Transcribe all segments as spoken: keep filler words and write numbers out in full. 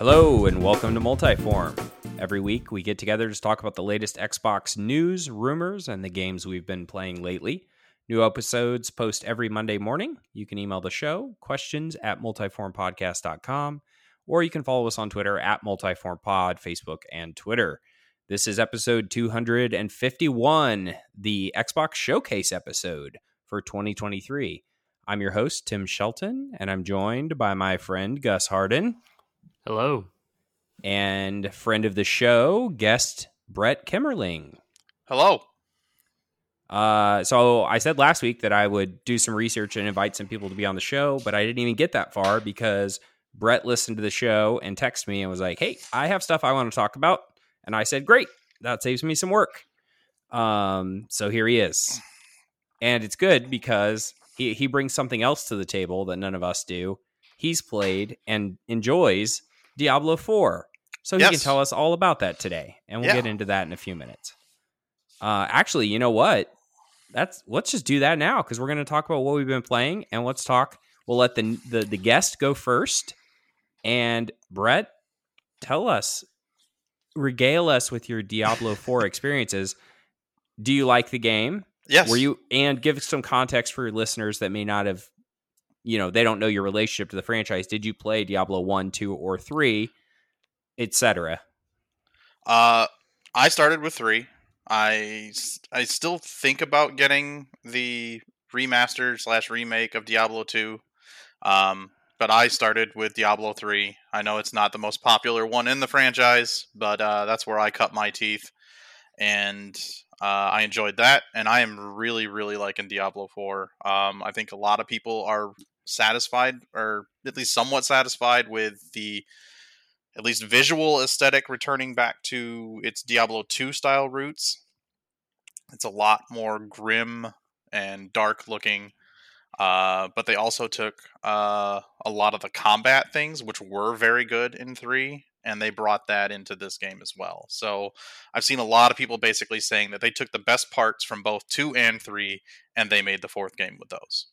Hello and welcome to Multiform. Every week we get together to talk about the latest Xbox news, rumors, and the games we've been playing lately. New episodes post every Monday morning. You can email the show, questions at multiformpodcast dot com, or you can follow us on Twitter at multiformpod, Facebook, and Twitter. This is episode two hundred fifty-one, the Xbox Showcase episode for twenty twenty-three. I'm your host, Tim Shelton, and I'm joined by my friend, Gus Hardin. Hello. And friend of the show, guest Brett Kimmerling. Hello. Uh, so I said last week that I would do some research and invite some people to be on the show, but I didn't even get that far because Brett listened to the show and texted me and was like, hey, I have stuff I want to talk about. And I said, great, that saves me some work. Um, so here he is. And it's good because he, he brings something else to the table that none of us do. He's played and enjoys Diablo four. So he yes. can tell us all about that today. And we'll yeah. get into that in a few minutes. Uh, actually, you know what? That's let's just do that now because we're going to talk about what we've been playing. And let's talk. We'll let the, the, the guest go first. And Brett, tell us, regale us with your Diablo four experiences. Do you like the game? Yes. Were you, and give some context for your listeners that may not have, you know, they don't know your relationship to the franchise. Did you play Diablo one, two, or three, et cetera? Uh, I started with three. I, I still think about getting the remaster slash remake of Diablo two. Um, but I started with Diablo three. I know it's not the most popular one in the franchise, but uh, that's where I cut my teeth. And uh, I enjoyed that. And I am really, really liking Diablo four. Um, I think a lot of people are satisfied, or at least somewhat satisfied, with the at least visual aesthetic returning back to its Diablo two style roots. It's a lot more grim and dark looking, uh, but they also took uh, a lot of the combat things, which were very good in three, and they brought that into this game as well. So I've seen a lot of people basically saying that they took the best parts from both two and three, and they made the fourth game with those.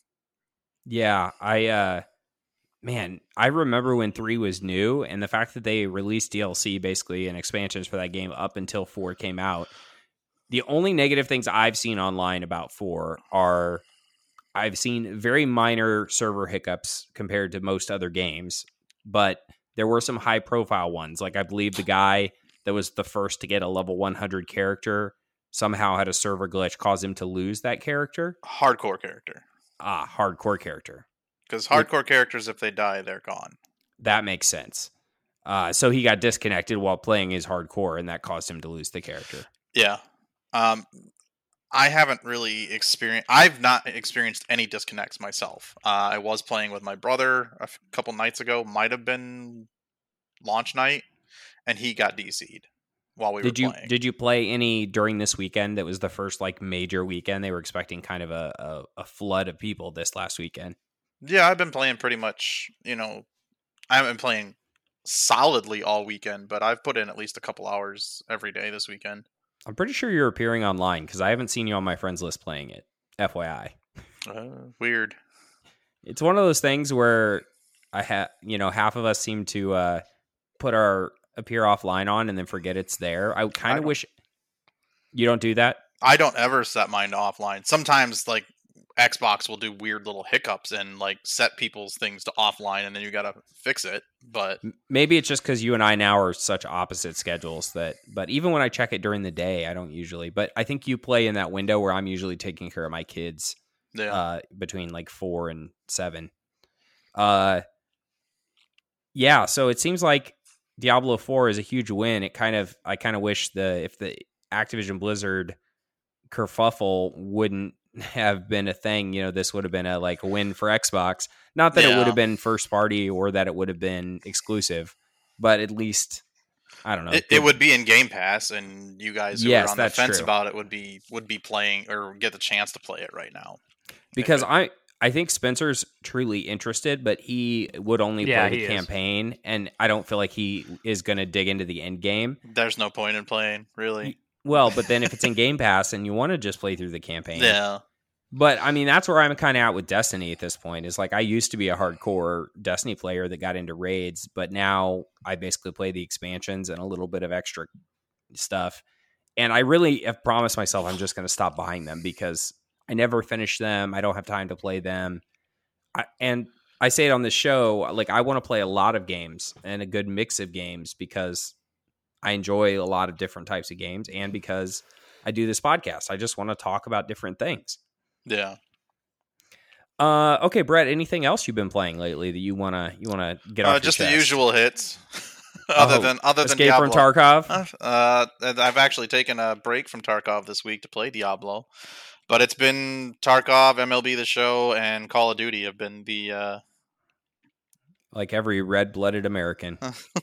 Yeah, I, uh, man, I remember when three was new, and the fact that they released D L C basically and expansions for that game up until four came out. The only negative things I've seen online about four are I've seen very minor server hiccups compared to most other games, but there were some high profile ones. Like I believe the guy that was the first to get a level one hundred character somehow had a server glitch, caused him to lose that character. Hardcore character. Ah, hardcore character. Because hardcore characters, if they die, they're gone. That makes sense. Uh, so he got disconnected while playing his hardcore, and that caused him to lose the character. Yeah. Um, I haven't really experienced... I've not experienced any disconnects myself. Uh, I was playing with my brother a f- couple nights ago. Might have been launch night, and he got D C'd while we did were you, playing. Did you play any during this weekend? That was the first like major weekend. They were expecting kind of a, a, a flood of people this last weekend. Yeah, I've been playing pretty much, you know, I haven't been playing solidly all weekend, but I've put in at least a couple hours every day this weekend. I'm pretty sure you're appearing online because I haven't seen you on my friends list playing it. F Y I. Uh, weird. It's one of those things where I have, you know, half of us seem to uh, put our appear offline on and then forget it's there. I kind of wish you don't do that. I don't ever set mine to offline. Sometimes, like, Xbox will do weird little hiccups and like set people's things to offline, and then you gotta fix it. But maybe it's just because you and I now are such opposite schedules that. But even when I check it during the day, I don't usually. But I think you play in that window where I'm usually taking care of my kids. Yeah. Uh, between like four and seven. Uh, yeah. So it seems like Diablo four is a huge win. It kind of I kind of wish the if the Activision Blizzard kerfuffle wouldn't have been a thing, you know, this would have been a like a win for Xbox. Not that yeah. it would have been first party or that it would have been exclusive, but at least I don't know. It, it would be in Game Pass, and you guys who yes, are on the fence true. about it would be would be playing or get the chance to play it right now. Because I I think Spencer's truly interested, but he would only yeah, play the campaign, is. and I don't feel like he is going to dig into the end game. There's no point in playing, really. Well, but then if it's in Game Pass and you want to just play through the campaign, yeah. But I mean, that's where I'm kind of out with Destiny at this point. Is like I used to be a hardcore Destiny player that got into raids, but now I basically play the expansions and a little bit of extra stuff. And I really have promised myself I'm just going to stop buying them because I never finish them. I don't have time to play them. I, and I say it on the show, like I want to play a lot of games and a good mix of games because I enjoy a lot of different types of games and because I do this podcast. I just want to talk about different things. Yeah. Uh, okay, Brett, anything else you've been playing lately that you want to you want to get off Uh, your just chest? the usual hits. other Oh, than other than Escape Diablo. from Tarkov? Uh, I've actually taken a break from Tarkov this week to play Diablo, but it's been Tarkov, M L B The Show, and Call of Duty have been the uh... like every red-blooded American.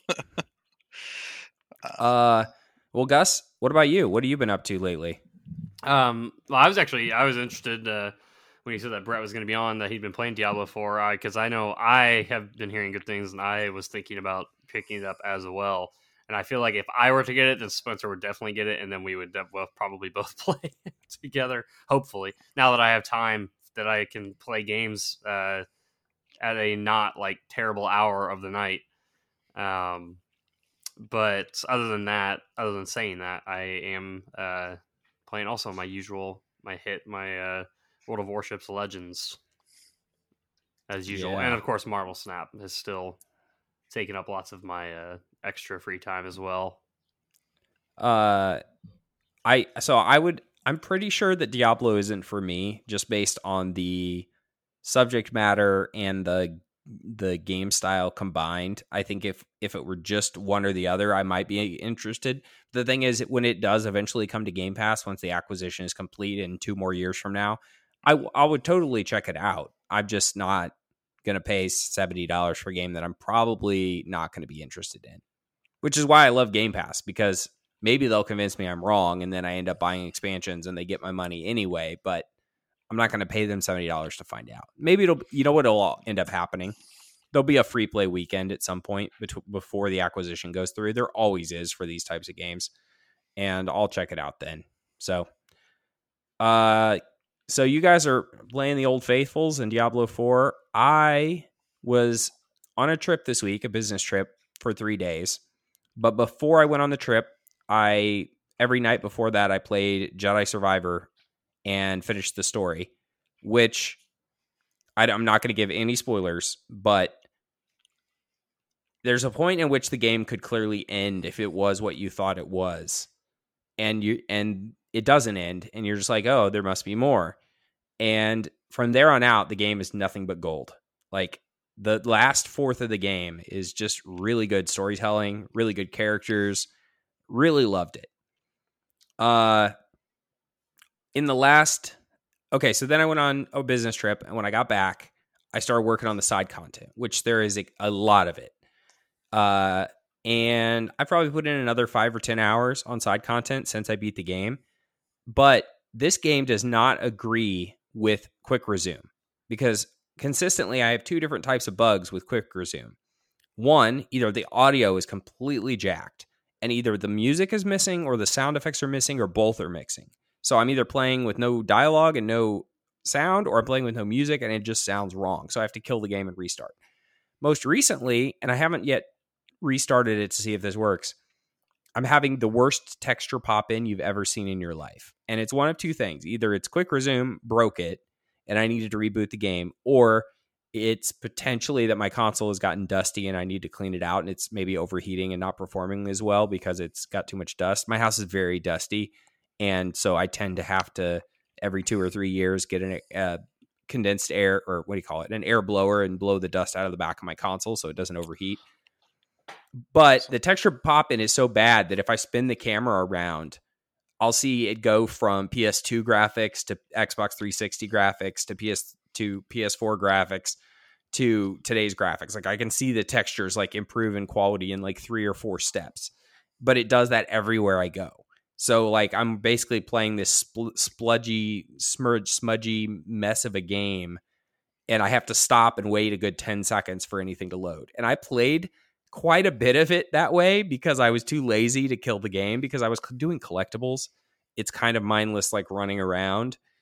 uh, well, Gus, what about you? What have you been up to lately? Um, well, I was actually I was interested uh, when you said that Brett was going to be on, that he'd been playing Diablo four, because I know I have been hearing good things, and I was thinking about picking it up as well. And I feel like if I were to get it, then Spencer would definitely get it, and then we would de- well, probably both play together. Hopefully, now that I have time that I can play games uh, at a not like terrible hour of the night. Um, but other than that, other than saying that, I am uh, playing also my usual, my hit, my uh, World of Warships Legends as usual, Yeah. and of course Marvel Snap is still taking up lots of my uh, extra free time as well. Uh, I so I would I'm pretty sure that Diablo isn't for me, just based on the subject matter and the the game style combined. I think if if it were just one or the other, I might be interested. The thing is, when it does eventually come to Game Pass, once the acquisition is complete in two more years from now, I I would totally check it out. I'm just not going to pay seventy dollars for a game that I'm probably not going to be interested in, which is why I love Game Pass, because maybe they'll convince me I'm wrong and then I end up buying expansions and they get my money anyway, but I'm not going to pay them seventy dollars to find out. Maybe it'll, you know what will end up happening? There'll be a free play weekend at some point bet- before the acquisition goes through. There always is for these types of games, and I'll check it out then. So, uh, so you guys are playing the Old Faithfuls in Diablo four. I was on a trip this week, a business trip for three days. But before I went on the trip, I every night before that, I played Jedi Survivor and finished the story, which I, I'm not going to give any spoilers, but there's a point in which the game could clearly end if it was what you thought it was. And you and it doesn't end, and you're just like, oh, there must be more. And from there on out, the game is nothing but gold. Like, the last fourth of the game is just really good storytelling, really good characters. Really loved it. Uh, in the last, okay, so then I went on a business trip, and when I got back, I started working on the side content, which there is a, a lot of it. Uh, and I probably put in another five or ten hours on side content since I beat the game. But this game does not agree with quick resume, because consistently I have two different types of bugs with quick resume. One, either the audio is completely jacked, and either the music is missing or the sound effects are missing or both are mixing. So I'm either playing with no dialogue and no sound, or I'm playing with no music and it just sounds wrong. So I have to kill the game and restart. Most recently, and I haven't yet restarted it to see if this works, I'm having the worst texture pop in you've ever seen in your life. And it's one of two things. Either it's quick resume broke it and I needed to reboot the game, or it's potentially that my console has gotten dusty and I need to clean it out and it's maybe overheating and not performing as well because it's got too much dust. My house is very dusty, and so I tend to have to, every two or three years, get a uh, condensed air, or what do you call it, an air blower, and blow the dust out of the back of my console so it doesn't overheat. But the texture pop-in is so bad that if I spin the camera around, I'll see it go from P S two graphics to Xbox three sixty graphics to P S to P S four graphics to today's graphics. Like, I can see the textures like improve in quality in like three or four steps, but it does that everywhere I go. So like, I'm basically playing this spl- spludgy, smudge, smudgy mess of a game, and I have to stop and wait a good ten seconds for anything to load. And I played quite a bit of it that way because I was too lazy to kill the game, because I was doing collectibles. It's kind of mindless, like running around.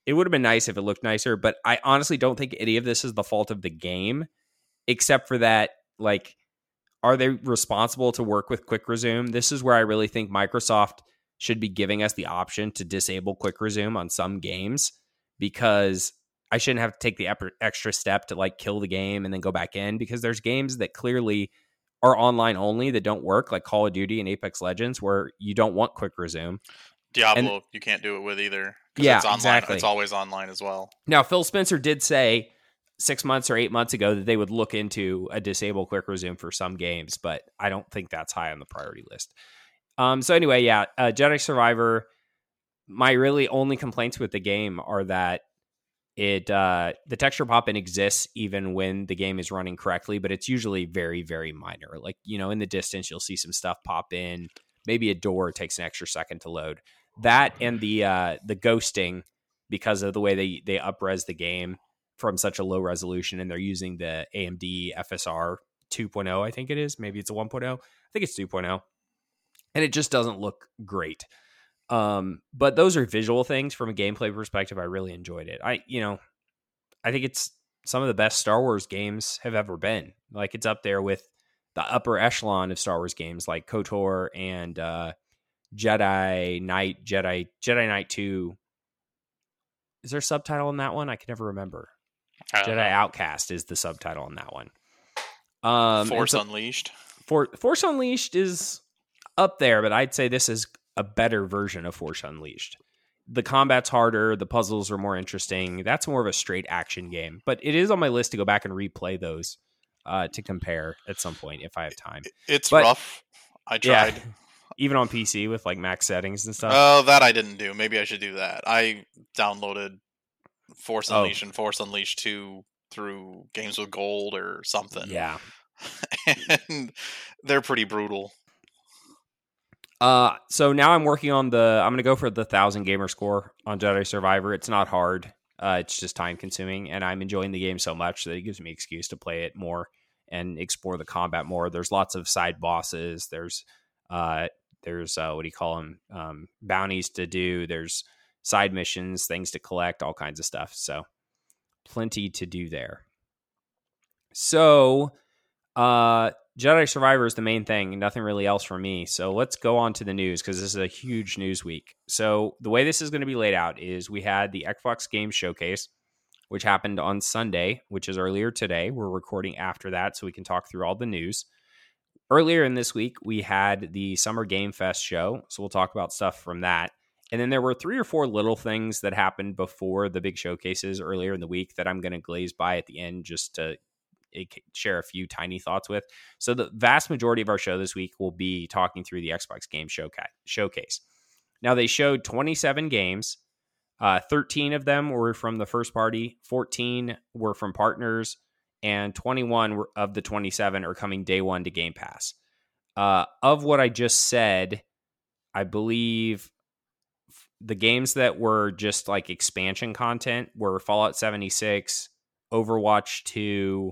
it would have been nice if it looked nicer, but I honestly don't think any of this is the fault of the game, except for that, like, are they responsible to work with quick resume? This is where I really think Microsoft should be giving us the option to disable quick resume on some games, because I shouldn't have to take the extra step to like kill the game and then go back in, because there's games that clearly are online only that don't work, like Call of Duty and Apex Legends, where you don't want quick resume. Diablo, and, you can't do it with either. Yeah, it's online. exactly. It's always online as well. Now, Phil Spencer did say six months or eight months ago that they would look into a disable quick resume for some games, but I don't think that's high on the priority list. Um, so anyway, yeah, uh, Jedi Survivor, my really only complaints with the game are that it uh, the texture pop-in exists even when the game is running correctly, but it's usually very, very minor. Like, you know, in the distance, you'll see some stuff pop in. Maybe a door takes an extra second to load. That and the uh, the ghosting, because of the way they, they up-res the game from such a low resolution, and they're using the A M D F S R two point oh, I think it is. Maybe it's a one point oh. I think it's two point oh. And it just doesn't look great. Um, but those are visual things. From a gameplay perspective, I really enjoyed it. I, you know, I think it's some of the best Star Wars games have ever been. Like, it's up there with the upper echelon of Star Wars games like KOTOR and uh, Jedi Knight, Jedi, Jedi Knight two. Is there a subtitle in that one? I can never remember. Jedi know. Outcast is the subtitle on that one. Um, Force so, Unleashed. For, Force Unleashed is up there, but I'd say this is a better version of Force Unleashed. The combat's harder, the puzzles are more interesting. That's more of a straight action game, but it is on my list to go back and replay those uh, to compare at some point if I have time. It's but, rough. I tried. Yeah, even on P C with like max settings and stuff. Oh, that I didn't do. Maybe I should do that. I downloaded Force Oh. Unleashed and Force Unleashed two through Games with Gold or something. Yeah. And they're pretty brutal. Uh, so now I'm working on the, I'm going to go for the thousand gamer score on Jedi Survivor. It's not hard. Uh, it's just time consuming, and I'm enjoying the game so much that it gives me an excuse to play it more and explore the combat more. There's lots of side bosses. There's, uh, there's, uh, what do you call them? Um, bounties to do. There's side missions, things to collect, all kinds of stuff. So plenty to do there. So, uh, Jedi Survivor is the main thing, nothing really else for me. So let's go on to the news, because this is a huge news week. So the way this is going to be laid out is we had the Xbox Game Showcase, which happened on Sunday, which is earlier today. We're recording after that so we can talk through all the news. Earlier in this week, we had the Summer Game Fest show, so we'll talk about stuff from that. And then there were three or four little things that happened before the big showcases earlier in the week that I'm going to glaze by at the end just to share a few tiny thoughts with. So the vast majority of our show this week will be talking through the Xbox Game Showcase. Now, they showed twenty-seven games. Uh, thirteen of them were from the first party, fourteen were from partners, and twenty-one of the twenty-seven are coming day one to Game Pass. Uh, of what I just said, I believe the games that were just like expansion content were Fallout seventy-six, Overwatch two,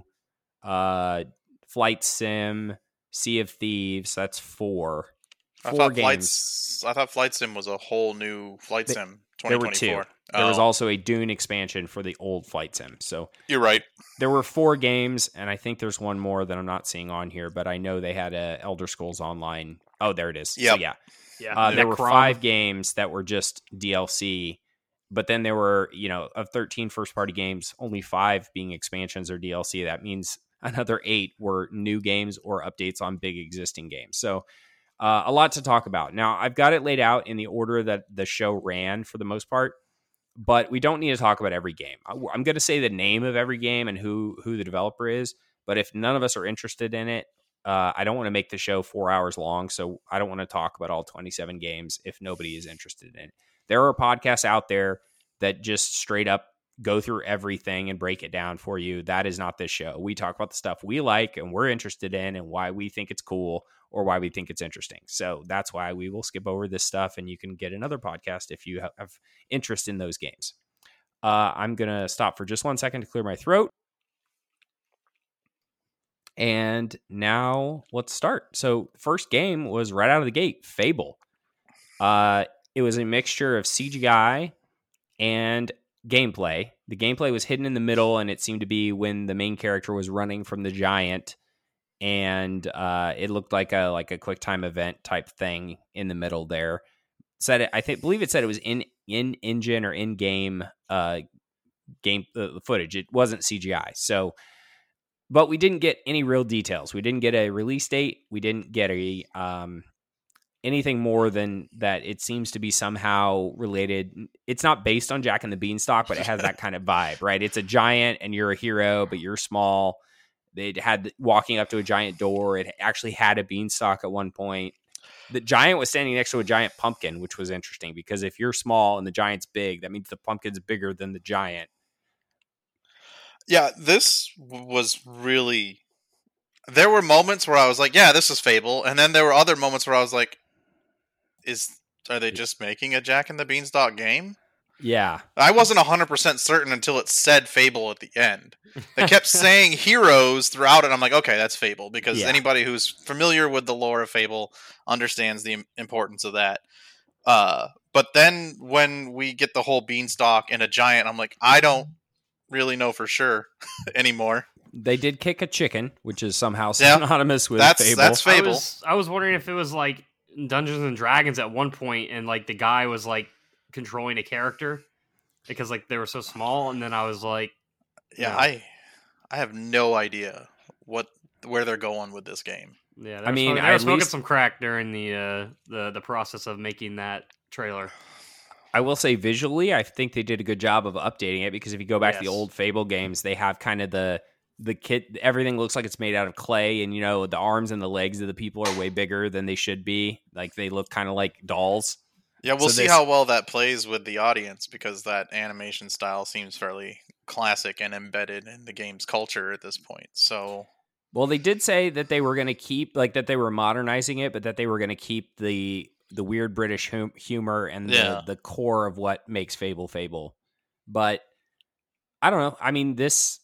uh, Flight Sim, Sea of Thieves. That's four. I Four thought games. Flights, I thought Flight Sim was a whole new Flight They- Sim. There were two. twenty twenty-four. There was Oh, also a Dune expansion for the old Flight Sim. So You're right. there were four games, and I think there's one more that I'm not seeing on here, but I know they had a Elder Scrolls Online. Oh, there it is. So Yep. yeah. Yeah, Uh, there were Necrom. five games that were just D L C, but then there were, you know, of thirteen first-party games, only five being expansions or D L C. That means another eight were new games or updates on big existing games. So uh, a lot to talk about. Now, I've got it laid out in the order that the show ran for the most part, but we don't need to talk about every game. I- I'm going to say the name of every game and who who the developer is, but if none of us are interested in it, Uh, I don't want to make the show four hours long, so I don't want to talk about all twenty-seven games if nobody is interested in it. There are podcasts out there that just straight up go through everything and break it down for you. That is not this show. We talk about the stuff we like and we're interested in and why we think it's cool or why we think it's interesting. So that's why we will skip over this stuff, and you can get another podcast if you have interest in those games. Uh, I'm going to stop for just one second to clear my throat. And now let's start. So first game was right out of the gate, Fable. Uh, it was a mixture of C G I and gameplay. The gameplay was hidden in the middle, and it seemed to be when the main character was running from the giant, and uh, it looked like a like a quick time event type thing in the middle there. Said it, I think believe it said it was in in engine or in game uh, game uh, footage. It wasn't C G I. So, but we didn't get any real details. We didn't get a release date. We didn't get a um, anything more than that. It seems to be somehow related. It's not based on Jack and the Beanstalk, but it has that kind of vibe, right? It's a giant and you're a hero, but you're small. They had walking up to a giant door. It actually had a beanstalk at one point. The giant was standing next to a giant pumpkin, which was interesting because if you're small and the giant's big, that means the pumpkin's bigger than the giant. Yeah, this was really... There were moments where I was like, yeah, this is Fable. And then there were other moments where I was like, is are they just making a Jack and the Beanstalk game? Yeah. I wasn't one hundred percent certain until it said Fable at the end. They kept saying heroes throughout it. I'm like, okay, that's Fable. Because Yeah. anybody who's familiar with the lore of Fable understands the im- importance of that. Uh, but then when we get the whole Beanstalk and a giant, I'm like, I don't really know for sure anymore. They did kick a chicken, which is somehow Yeah. synonymous with That's- Fable. that's Fable. I was, I was wondering if it was like Dungeons and Dragons at one point, and like the guy was like controlling a character because like they were so small, and then I was like, Yeah, No. I I have no idea what where they're going with this game. yeah. They I were mean, smoking, they I were at smoking least- some crack during the uh, the the process of making that trailer. I will say visually, I think they did a good job of updating it because if you go back to the Yes. old Fable games, they have kind of the the kit. Everything looks like it's made out of clay, and you know the arms and the legs of the people are way bigger than they should be. Like they look kind of like dolls. Yeah, we'll So see this- how well that plays with the audience because that animation style seems fairly classic and embedded in the game's culture at this point. So, Well, they did say that they were going to keep like that they were modernizing it, but that they were going to keep the the weird British hum- humor and Yeah. the, the core of what makes Fable Fable. But I don't know. I mean, this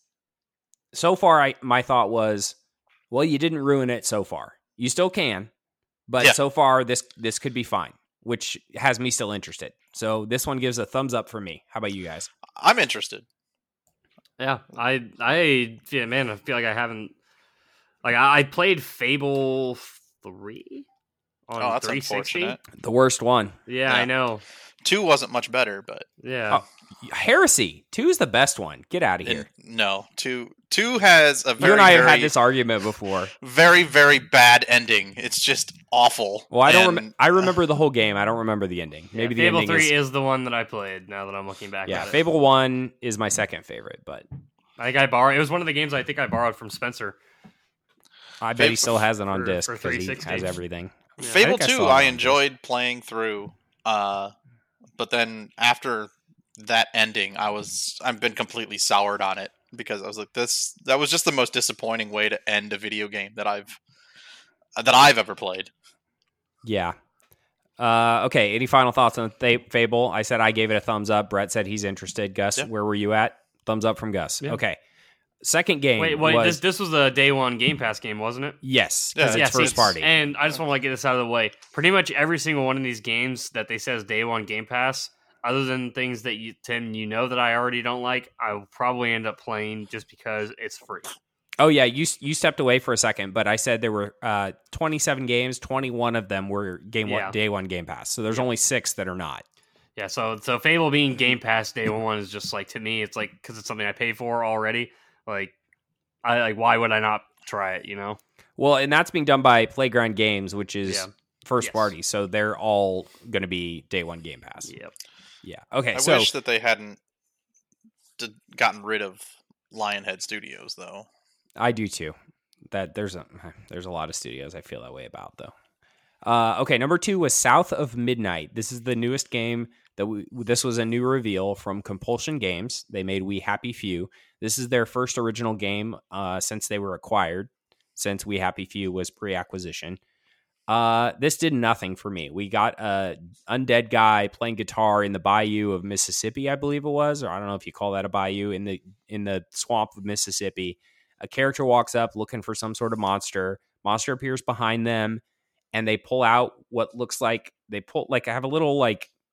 so far, I my thought was, well, you didn't ruin it so far. You still can, but Yeah. so far this this could be fine, which has me still interested. So this one gives a thumbs up for me. How about you guys? I'm interested. Yeah, I I yeah, man, I feel like I haven't like I, I played Fable three on Oh, that's three sixty. unfortunate. The worst one. Yeah, Yeah. I know. two wasn't much better, but Yeah. Oh, Heresy. Two is the best one. Get out of in, here. no, two two has a You very and I have very, had this argument before. very very bad ending. It's just awful. Well, I don't. And, Rem- I remember the whole game. I don't remember the ending. Maybe the Fable ending three is. is... the one that I played. Now that I'm looking back Yeah, at it, Fable One is my second favorite, but I think I borrowed. It was one of the games I think I borrowed from Spencer. I bet he Fable- still has it on for- disc for because he three sixty. has everything. Yeah. I Fable think I two, saw it I on enjoyed playing through, uh, but then after that ending, I was I've been completely soured on it because I was like, this that was just the most disappointing way to end a video game that I've that I've ever played. Yeah. Uh, okay. Any final thoughts on Th- Fable? I said I gave it a thumbs up. Brett said he's interested. Gus, Yeah. where were you at? Thumbs up from Gus. Yeah. Okay. Second game. Wait, wait. was, This this was a day one Game Pass game, wasn't it? yes, Yeah, because Yeah, it's see, first party. And I just want to like get this out of the way. Pretty much every single one of these games that they says day one Game Pass, other than things that you Tim, you know that I already don't like, I will probably end up playing just because it's free. Oh yeah, you you stepped away for a second, but I said there were uh, twenty-seven games. twenty-one of them were game Yeah. one, day one Game Pass. So there's Yeah. only six that are not. Yeah, so so Fable being Game Pass day one is just like, to me, it's like because it's something I pay for already. Like, I like why would I not try it? You know? Well, and that's being done by Playground Games, which is Yeah. first Yes. party. So they're all going to be day one Game Pass. Yep. Yeah. Okay. I so wish that they hadn't d- gotten rid of Lionhead Studios, though. I do too. That there's a there's a lot of studios I feel that way about though. Uh, okay, number two was South of Midnight. This is the newest game that we. This was a new reveal from Compulsion Games. They made We Happy Few. This is their first original game uh, since they were acquired. Since We Happy Few was pre-acquisition. Uh, this did nothing for me. We got a undead guy playing guitar in the bayou of Mississippi, I believe it was, or I don't know if you call that a bayou, in the in the swamp of Mississippi. A character walks up looking for some sort of monster. Monster appears behind them, and they pull out what looks like they pull like I have a little like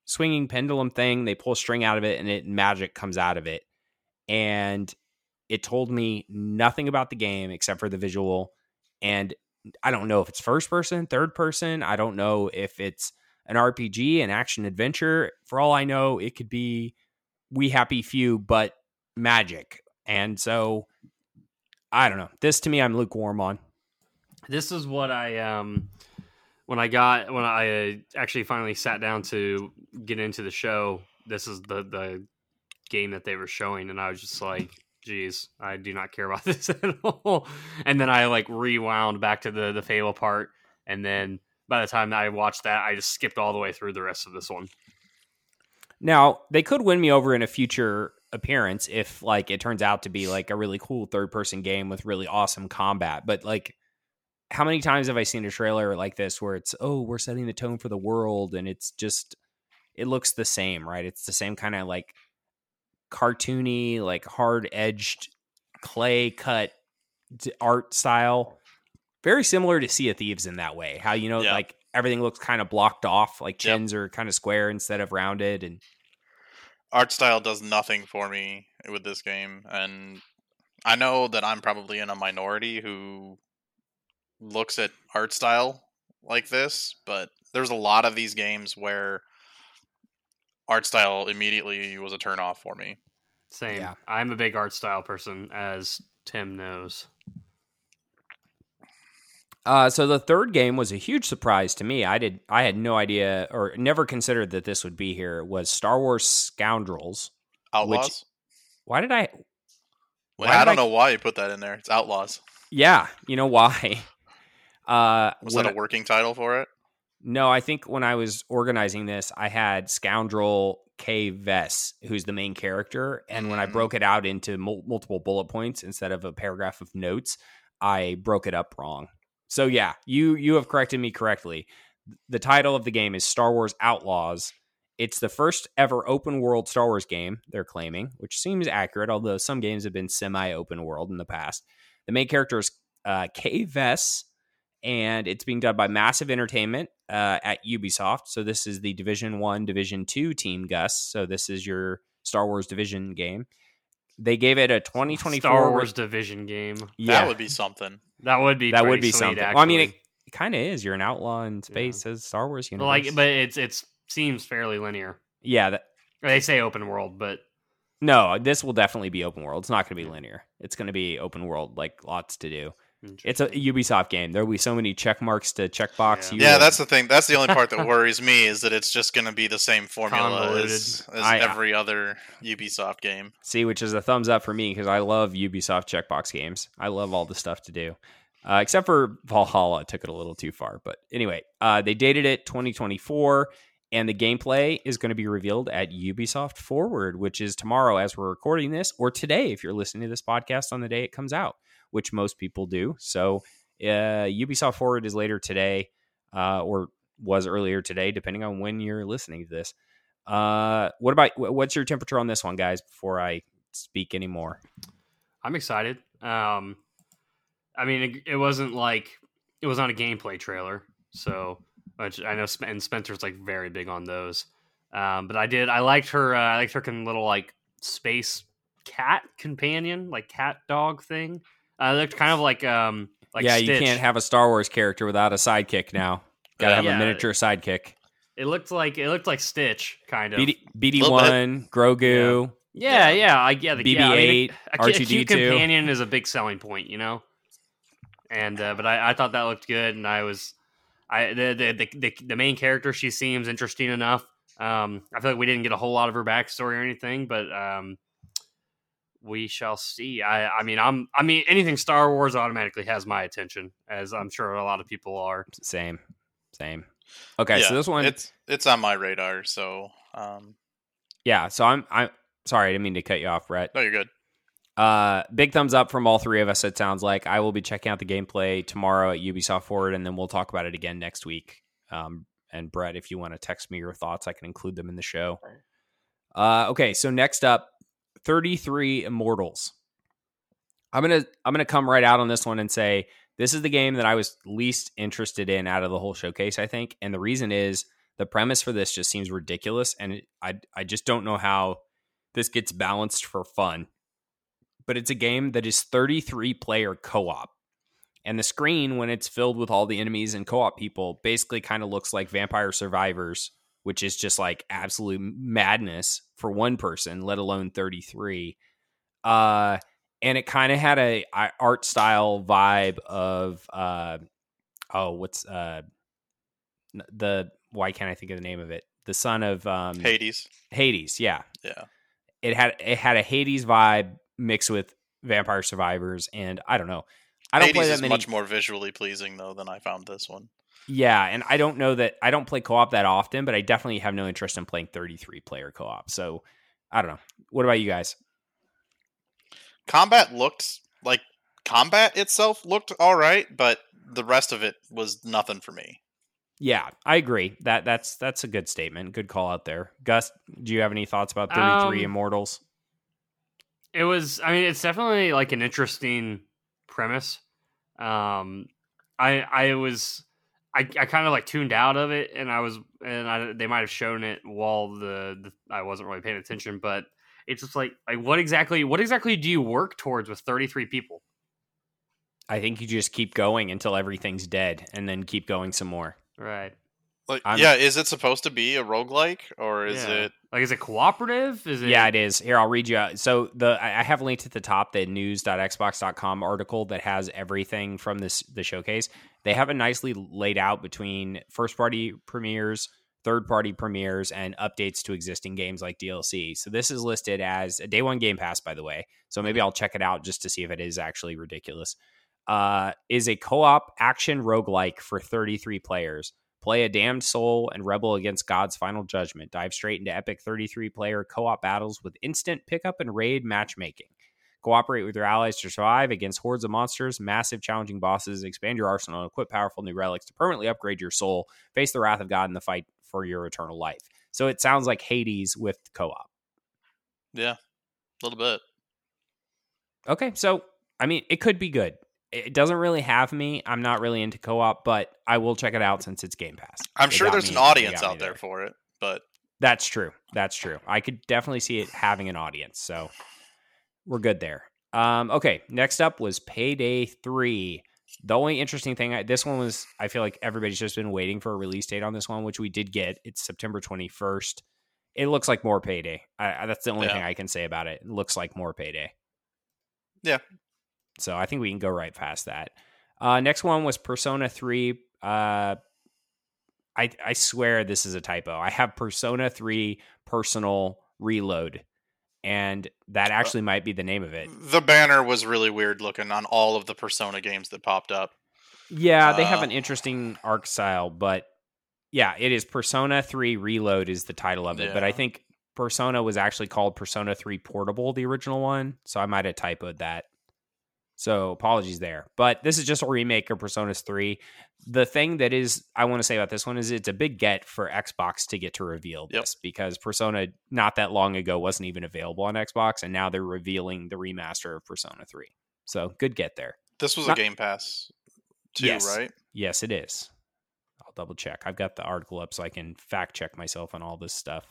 swinging pendulum thing. They pull a string out of it, and it magic comes out of it. And it told me nothing about the game except for the visual. And I don't know if it's first person, third person. I don't know if it's an R P G, an action adventure. For all I know, it could be We Happy Few, but magic. And so, I don't know. This, to me, I'm lukewarm on. This is what I, um, when I got, when I actually finally sat down to get into the show, this is the, the game that they were showing. And I was just like, geez, I do not care about this at all. And then I like rewound back to the, the Fable part. And then by the time I watched that, I just skipped all the way through the rest of this one. Now, they could win me over in a future appearance if like it turns out to be like a really cool third person game with really awesome combat. But like, how many times have I seen a trailer like this where it's, oh, we're setting the tone for the world, and it's just, it looks the same, right? It's the same kind of like cartoony, like hard edged clay cut art style. Very similar to Sea of Thieves in that way. How, you know, yeah. like everything looks kind of blocked off, like chins yep. are kind of square instead of rounded, and art style does nothing for me with this game. And I know that I'm probably in a minority who looks at art style like this, but there's a lot of these games where art style immediately was a turn off for me. Same. Yeah. I'm a big art style person, as Tim knows. Uh, so the third game was a huge surprise to me. I did, I had no idea or never considered that this would be here. It was Star Wars Scoundrels. Outlaws? Which, why did I... Why I don't did I, know why you put that in there. It's Outlaws. Yeah, you know why. Uh, was that a working title for it? No, I think when I was organizing this, I had Scoundrel K. Vess, who's the main character. And mm. when I broke it out into mul- multiple bullet points instead of a paragraph of notes, I broke it up wrong. So yeah, you you have corrected me correctly. The title of the game is Star Wars Outlaws. It's the first ever open world Star Wars game, they're claiming, which seems accurate, although some games have been semi-open world in the past. The main character is uh, K. Vess, and it's being done by Massive Entertainment uh, at Ubisoft. So this is the Division One, Division Two team, Gus. So this is your Star Wars Division game. They gave it a twenty twenty-four Star Wars Division game. Yeah. That would be something. That would be that would be sweet, something. Actually. Well, I mean, it, it kind of is. You're an outlaw in space yeah. as Star Wars universe. Like, but it's it's seems fairly linear. Yeah, that, they say open world, but no, this will definitely be open world. It's not going to be linear. It's going to be open world, like lots to do. It's a Ubisoft game. There will be so many check marks to checkbox. Yeah, yeah that's the thing. That's the only part that worries me is that it's just going to be the same formula as, as I, every other Ubisoft game. See, which is a thumbs up for me because I love Ubisoft checkbox games. I love all the stuff to do. Uh, except for Valhalla, took it a little too far. But anyway, uh, they dated it twenty twenty-four, and the gameplay is going to be revealed at Ubisoft Forward, which is tomorrow as we're recording this, or today if you're listening to this podcast on the day it comes out, which most people do. So uh, Ubisoft Forward is later today, uh, or was earlier today, depending on when you're listening to this. Uh, what about what's your temperature on this one, guys? Before I speak anymore, I'm excited. Um, I mean, it, it wasn't like it was on a gameplay trailer, so which I know, and Spencer's like very big on those. Um, but I did, I liked her. Uh, I liked her little like space cat companion, like cat dog thing. Uh, it looked kind of like um, like yeah, Stitch. You can't have a Star Wars character without a sidekick now. Got to have yeah, a miniature sidekick. It looked like it looked like Stitch, kind of. B D one, Grogu. Yeah, yeah, yeah. I yeah, the B B eight, yeah, I mean, a, a, a cute companion is a big selling point, you know. And uh, but I, I thought that looked good, and I was, I the the, the the the main character, she seems interesting enough. Um, I feel like we didn't get a whole lot of her backstory or anything, but um, we shall see. I I mean I'm I mean anything Star Wars automatically has my attention, as I'm sure a lot of people are. Same, same. Okay, yeah, so this one it's it's on my radar. So um, yeah, so I'm I'm sorry, I didn't mean to cut you off, Brett. No, you're good. Uh, big thumbs up from all three of us. It sounds like I will be checking out the gameplay tomorrow at Ubisoft Forward, and then we'll talk about it again next week. Um, and Brett, if you want to text me your thoughts, I can include them in the show. Uh, okay, so next up, thirty-three Immortals. I'm gonna I'm gonna come right out on this one and say this is the game that I was least interested in out of the whole showcase, I think, and the reason is The premise for this just seems ridiculous, and it, I I just don't know how this gets balanced for fun. But it's a game that is thirty-three player co-op. And the screen, when it's filled with all the enemies and co-op people, basically kind of looks like Vampire Survivors, which is just like absolute madness for one person, let alone thirty-three. Uh, and it kind of had a, a art style vibe of, uh, oh, what's uh, the, why can't I think of the name of it? The son of um, Hades. Hades, yeah. Yeah. It had it had a Hades vibe mixed with Vampire Survivors, and I don't know. I don't Hades play that is many. much more visually pleasing though than I found this one. Yeah, and I don't know that I don't play co-op that often, but I definitely have no interest in playing thirty-three player co-op. So I don't know. What about you guys? Combat looked like combat itself looked all right, but the rest of it was nothing for me. Yeah, I agree. That that's that's a good statement. Good call out there. Gus, do you have any thoughts about thirty-three Um, Immortals? It was, I mean, it's definitely like an interesting premise. Um, I I was I, I kind of like tuned out of it, and I was and I they might have shown it while the, the I wasn't really paying attention, but it's just like like what exactly what exactly do you work towards with thirty-three people? I think you just keep going until everything's dead, and then keep going some more. Right. Like, I'm- yeah, is it supposed to be a roguelike or is Yeah. it? Like, is it cooperative? Is it? Yeah, it is. Here, I'll read you out. So the I I have linked at the top the news dot xbox dot com article that has everything from this the showcase. They have it nicely laid out between first party premieres, third party premieres, and updates to existing games like D L C. So this is listed as a day one Game Pass, by the way. So maybe I'll check it out just to see if it is actually ridiculous. Uh, is a co-op action roguelike for thirty-three players. Play a damned soul and rebel against God's final judgment. Dive straight into epic thirty-three player co-op battles with instant pickup and raid matchmaking. Cooperate with your allies to survive against hordes of monsters, massive challenging bosses, expand your arsenal, and equip powerful new relics to permanently upgrade your soul. Face the wrath of God in the fight for your eternal life. So it sounds like Hades with co-op. Yeah, a little bit. Okay, so, I mean, it could be good. It doesn't really have me. I'm not really into co-op, but I will check it out since it's Game Pass. I'm They sure got there's me- an they audience got me out there for it, but That's true. That's true. I could definitely see it having an audience. So we're good there. Um, okay. Next up was Payday three. The only interesting thing, I, this one was, I feel like everybody's just been waiting for a release date on this one, which we did get. It's September twenty-first. It looks like more Payday. I, I, that's the only Yeah. thing I can say about it. It looks like more Payday. Yeah. So I think we can go right past that. Uh, next one was Persona three. Uh, I I swear this is a typo. I have Persona three Personal Reload, and that actually might be the name of it. the banner was really weird looking on all of the Persona games that popped up. Yeah, they have Uh, an interesting arc style, but yeah, it is Persona three Reload is the title of it. But I Yeah. think Persona was actually called Persona three Portable, the original one, so I might have typoed that. So apologies there. But this is just a remake of Persona three. The thing that is, I want to say about this one is it's a big get for Xbox to get to reveal Yep. this because Persona not that long ago wasn't even available on Xbox, and now they're revealing the remaster of Persona three. So good get there. This was Not- a Game Pass too, Yes. right? Yes, it is. I'll double check. I've got the article up so I can fact check myself on all this stuff.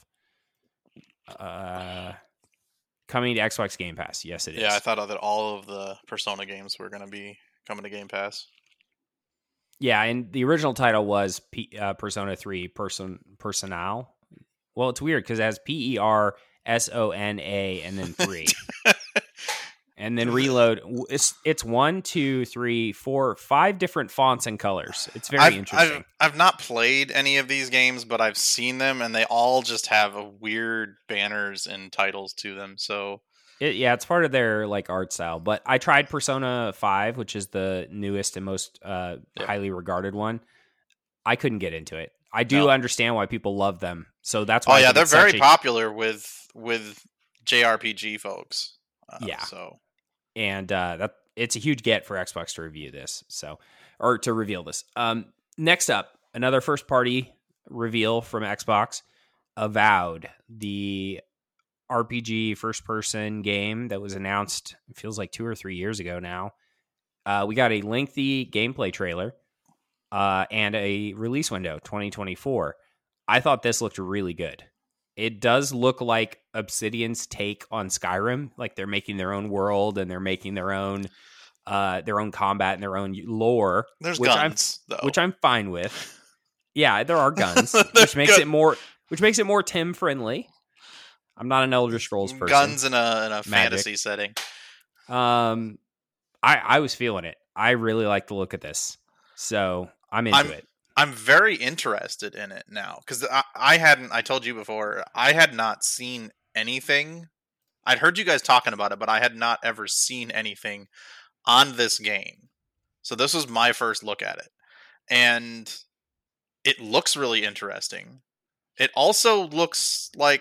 Uh, coming to Xbox Game Pass. Yes, it is. Yeah, I thought that all of the Persona games were going to be coming to Game Pass. Yeah, and the original title was P, uh, Persona three Person Personal. Well, it's weird because it has P E R S O N A and then three. And then Reload. It's it's one, two, three, four, five different fonts and colors. It's very I've, interesting. I've, I've not played any of these games, but I've seen them, and they all just have a weird banners and titles to them. So It, yeah, it's part of their like art style. But I tried Persona five, which is the newest and most uh, Yeah. highly regarded one. I couldn't get into it. I do No. understand why people love them. So that's why. oh I yeah, think they're it's very such a- popular with with J R P G folks. Uh, Yeah. So and uh, that it's a huge get for Xbox to review this, so or to reveal this. Um, next up, another first party reveal from Xbox, Avowed, the R P G first person game that was announced. It feels like two or three years ago now. Uh, we got a lengthy gameplay trailer uh, and a release window, twenty twenty-four. I thought this looked really good. It does look like Obsidian's take on Skyrim. Like they're making their own world and they're making their own uh, their own combat and their own lore. There's which guns, I'm, though. Which I'm fine with. Yeah, there are guns, which makes gun- it more which makes it more Tim friendly. I'm not an Elder Scrolls person. Guns in a in a fantasy setting. Um, I I was feeling it. I really like the look of this, so I'm into I'm, it. I'm very interested in it now because I, I hadn't. I told you before. I had not seen anything. I'd heard you guys talking about it, but I had not ever seen anything on this game. So this was my first look at it, and it looks really interesting. It also looks like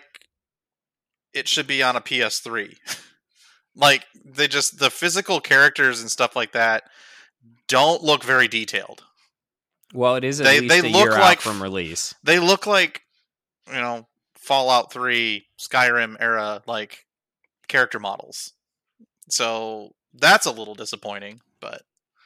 it should be on a P S three. Like, they just, the physical characters and stuff like that don't look very detailed. Well, it is at They- least they a look year like out from release. They look like, you know, Fallout three, Skyrim era, like, character models. So, that's a little disappointing, but,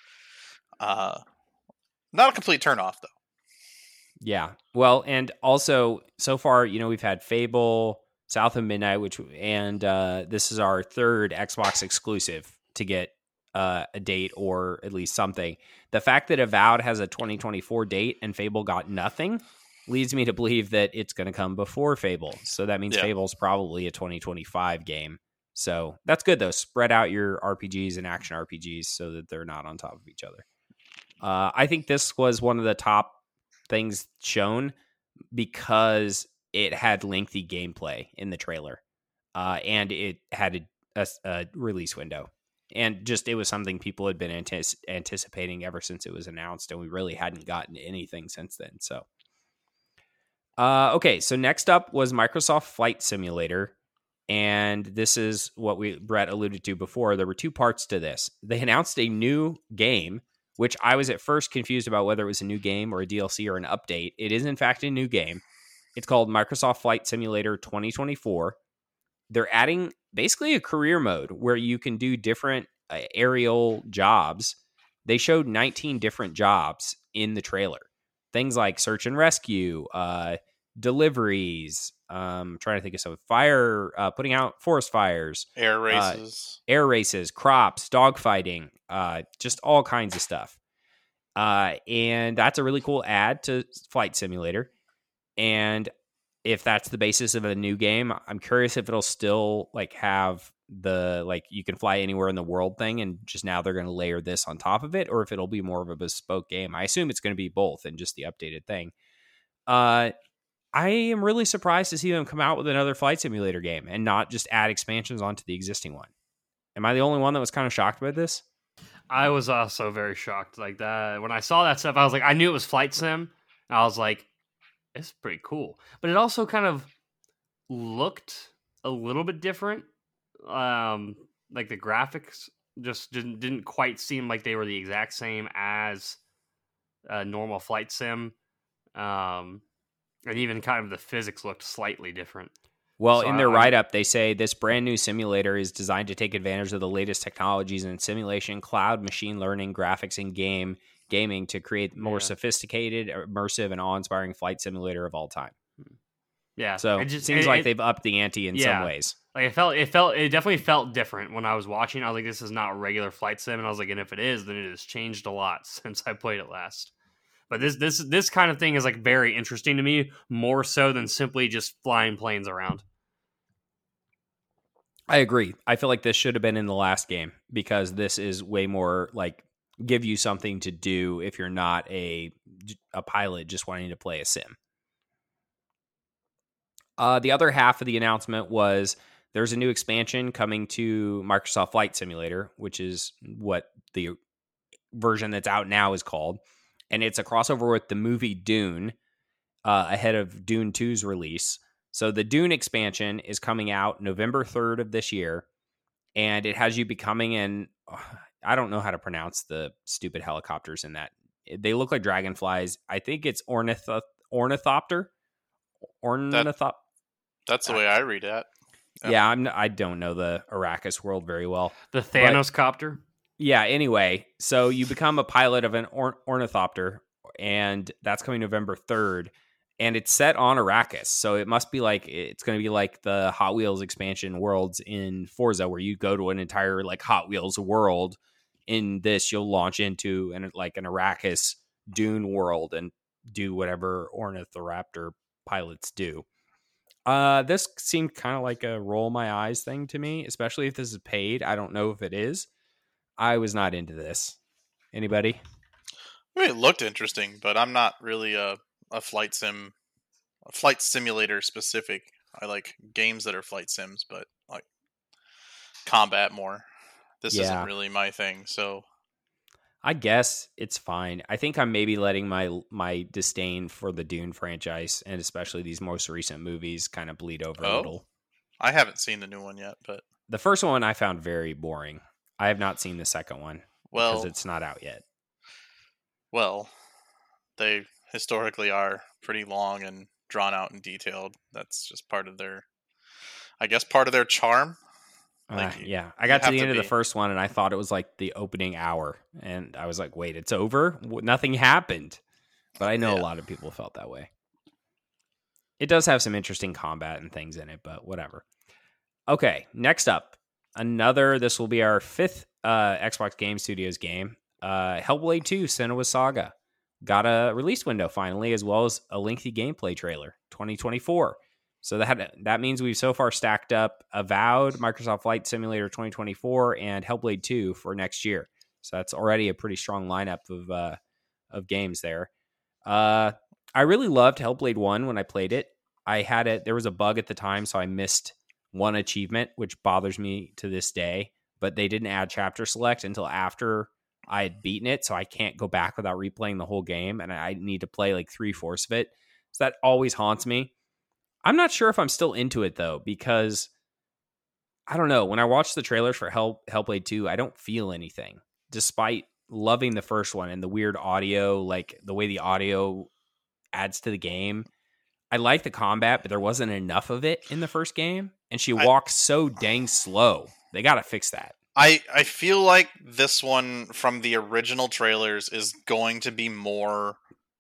uh, not a complete turnoff, though. Yeah. Well, and also, so far, you know, we've had Fable, South of Midnight, which and uh, this is our third Xbox exclusive to get uh, a date or at least something. The fact that Avowed has a twenty twenty-four date and Fable got nothing leads me to believe that it's going to come before Fable. So that means Yeah. Fable's probably a twenty twenty-five game. So that's good, though. Spread out your R P Gs and action R P Gs so that they're not on top of each other. Uh, I think this was one of the top things shown because it had lengthy gameplay in the trailer, uh, and it had a, a, a release window, and just it was something people had been antis- anticipating ever since it was announced, and we really hadn't gotten anything since then. So, uh, okay, so next up was Microsoft Flight Simulator, and this is what we Brett alluded to before. There were two parts to this. They announced a new game, which I was at first confused about whether it was a new game or a D L C or an update. It is in fact a new game. It's called Microsoft Flight Simulator twenty twenty-four. They're adding basically a career mode where you can do different uh, aerial jobs. They showed nineteen different jobs in the trailer. Things like search and rescue, uh, deliveries, um, trying to think of some fire, uh, putting out forest fires, Air races. uh, air races, crops, dogfighting, uh, just all kinds of stuff. Uh, and that's a really cool add to Flight Simulator. And if that's the basis of a new game, I'm curious if it'll still like have the like you can fly anywhere in the world thing, and just now they're going to layer this on top of it, or if it'll be more of a bespoke game. I assume it's going to be both and just the updated thing. Uh, I am really surprised to see them come out with another Flight Simulator game and not just add expansions onto the existing one. Am I the only one that was kind of shocked by this? I was also very shocked like that. When I saw that stuff, I was like, I knew it was Flight Sim. And I was like, it's pretty cool. But it also kind of looked a little bit different. Um, like the graphics just didn't didn't quite seem like they were the exact same as a normal Flight Sim. Um, and even kind of the physics looked slightly different. Well, So in their I- write-up, they say this brand new simulator is designed to take advantage of the latest technologies in simulation, cloud, machine learning, graphics, and game gaming to create more Yeah. sophisticated, immersive, and awe-inspiring flight simulator of all time. Yeah. So it it just seems it- like it- they've upped the ante in Yeah. some ways. Like it felt, it felt, it definitely felt different when I was watching. I was like, "This is not a regular Flight Sim," and I was like, "And if it is, then it has changed a lot since I played it last." But this, this, this kind of thing is like very interesting to me, more so than simply just flying planes around. I agree. I feel like this should have been in the last game because this is way more like give you something to do if you're not a a pilot just wanting to play a sim. Uh, the other half of the announcement was there's a new expansion coming to Microsoft Flight Simulator, which is what the version that's out now is called. And it's a crossover with the movie Dune uh, ahead of Dune two's release. So the Dune expansion is coming out November third of this year, and it has you becoming an, I don't know how to pronounce the stupid helicopters in that. They look like dragonflies. I think it's ornith- ornithopter. Ornithop. That's the way I read it. Yeah, yeah I'm, I don't know the Arrakis world very well. The Thanos copter. Yeah, anyway, so you become a pilot of an or- ornithopter, and that's coming November third. and it's set on Arrakis. So it must be like, it's going to be like the Hot Wheels expansion worlds in Forza, where you go to an entire like Hot Wheels world. In this, you'll launch into an like an Arrakis Dune world and do whatever Ornithoraptor pilots do. Uh, this seemed kind of like a roll my eyes thing to me, especially if this is paid. I don't know if it is. I was not into this. Anybody? I mean, it looked interesting, but I'm not really a, a flight sim, a flight simulator specific. I like games that are flight sims, but like combat more. This Yeah. isn't really my thing, so I guess it's fine. I think I'm maybe letting my my disdain for the Dune franchise, and especially these most recent movies, kind of bleed over a Oh. little. I haven't seen the new one yet. But The first one I found very boring. I have not seen the second one well, because it's not out yet. well, they historically are pretty long and drawn out and detailed. That's just part of their, I guess, part of their charm. Like, Uh, you- yeah, I got to have the to end of the be. first one and I thought it was like the opening hour, and I was like, "Wait, it's over? W- Nothing happened." But I know a Yeah. lot of people felt that way. It does have some interesting combat and things in it, but whatever. Okay, next up, another. This will be our fifth uh, Xbox Game Studios game. Uh, Hellblade two: Senua's Saga got a release window finally, as well as a lengthy gameplay trailer, twenty twenty-four. So that that means we've so far stacked up Avowed, Microsoft Flight Simulator twenty twenty-four, and Hellblade two for next year. So that's already a pretty strong lineup of uh, of games there. Uh, I really loved Hellblade one when I played it. I had it. There was a bug at the time, so I missed one achievement, which bothers me to this day. But they didn't add chapter select until after I had beaten it, so I can't go back without replaying the whole game, and I need to play like three-fourths of it. So that always haunts me. I'm not sure if I'm still into it, though, because I don't know. When I watch the trailers for Hell, Hellblade two, I don't feel anything, despite loving the first one and the weird audio, like the way the audio adds to the game. I like the combat, but there wasn't enough of it in the first game, and she I- walks so dang slow. They got to fix that. I I feel like this one from the original trailers is going to be more.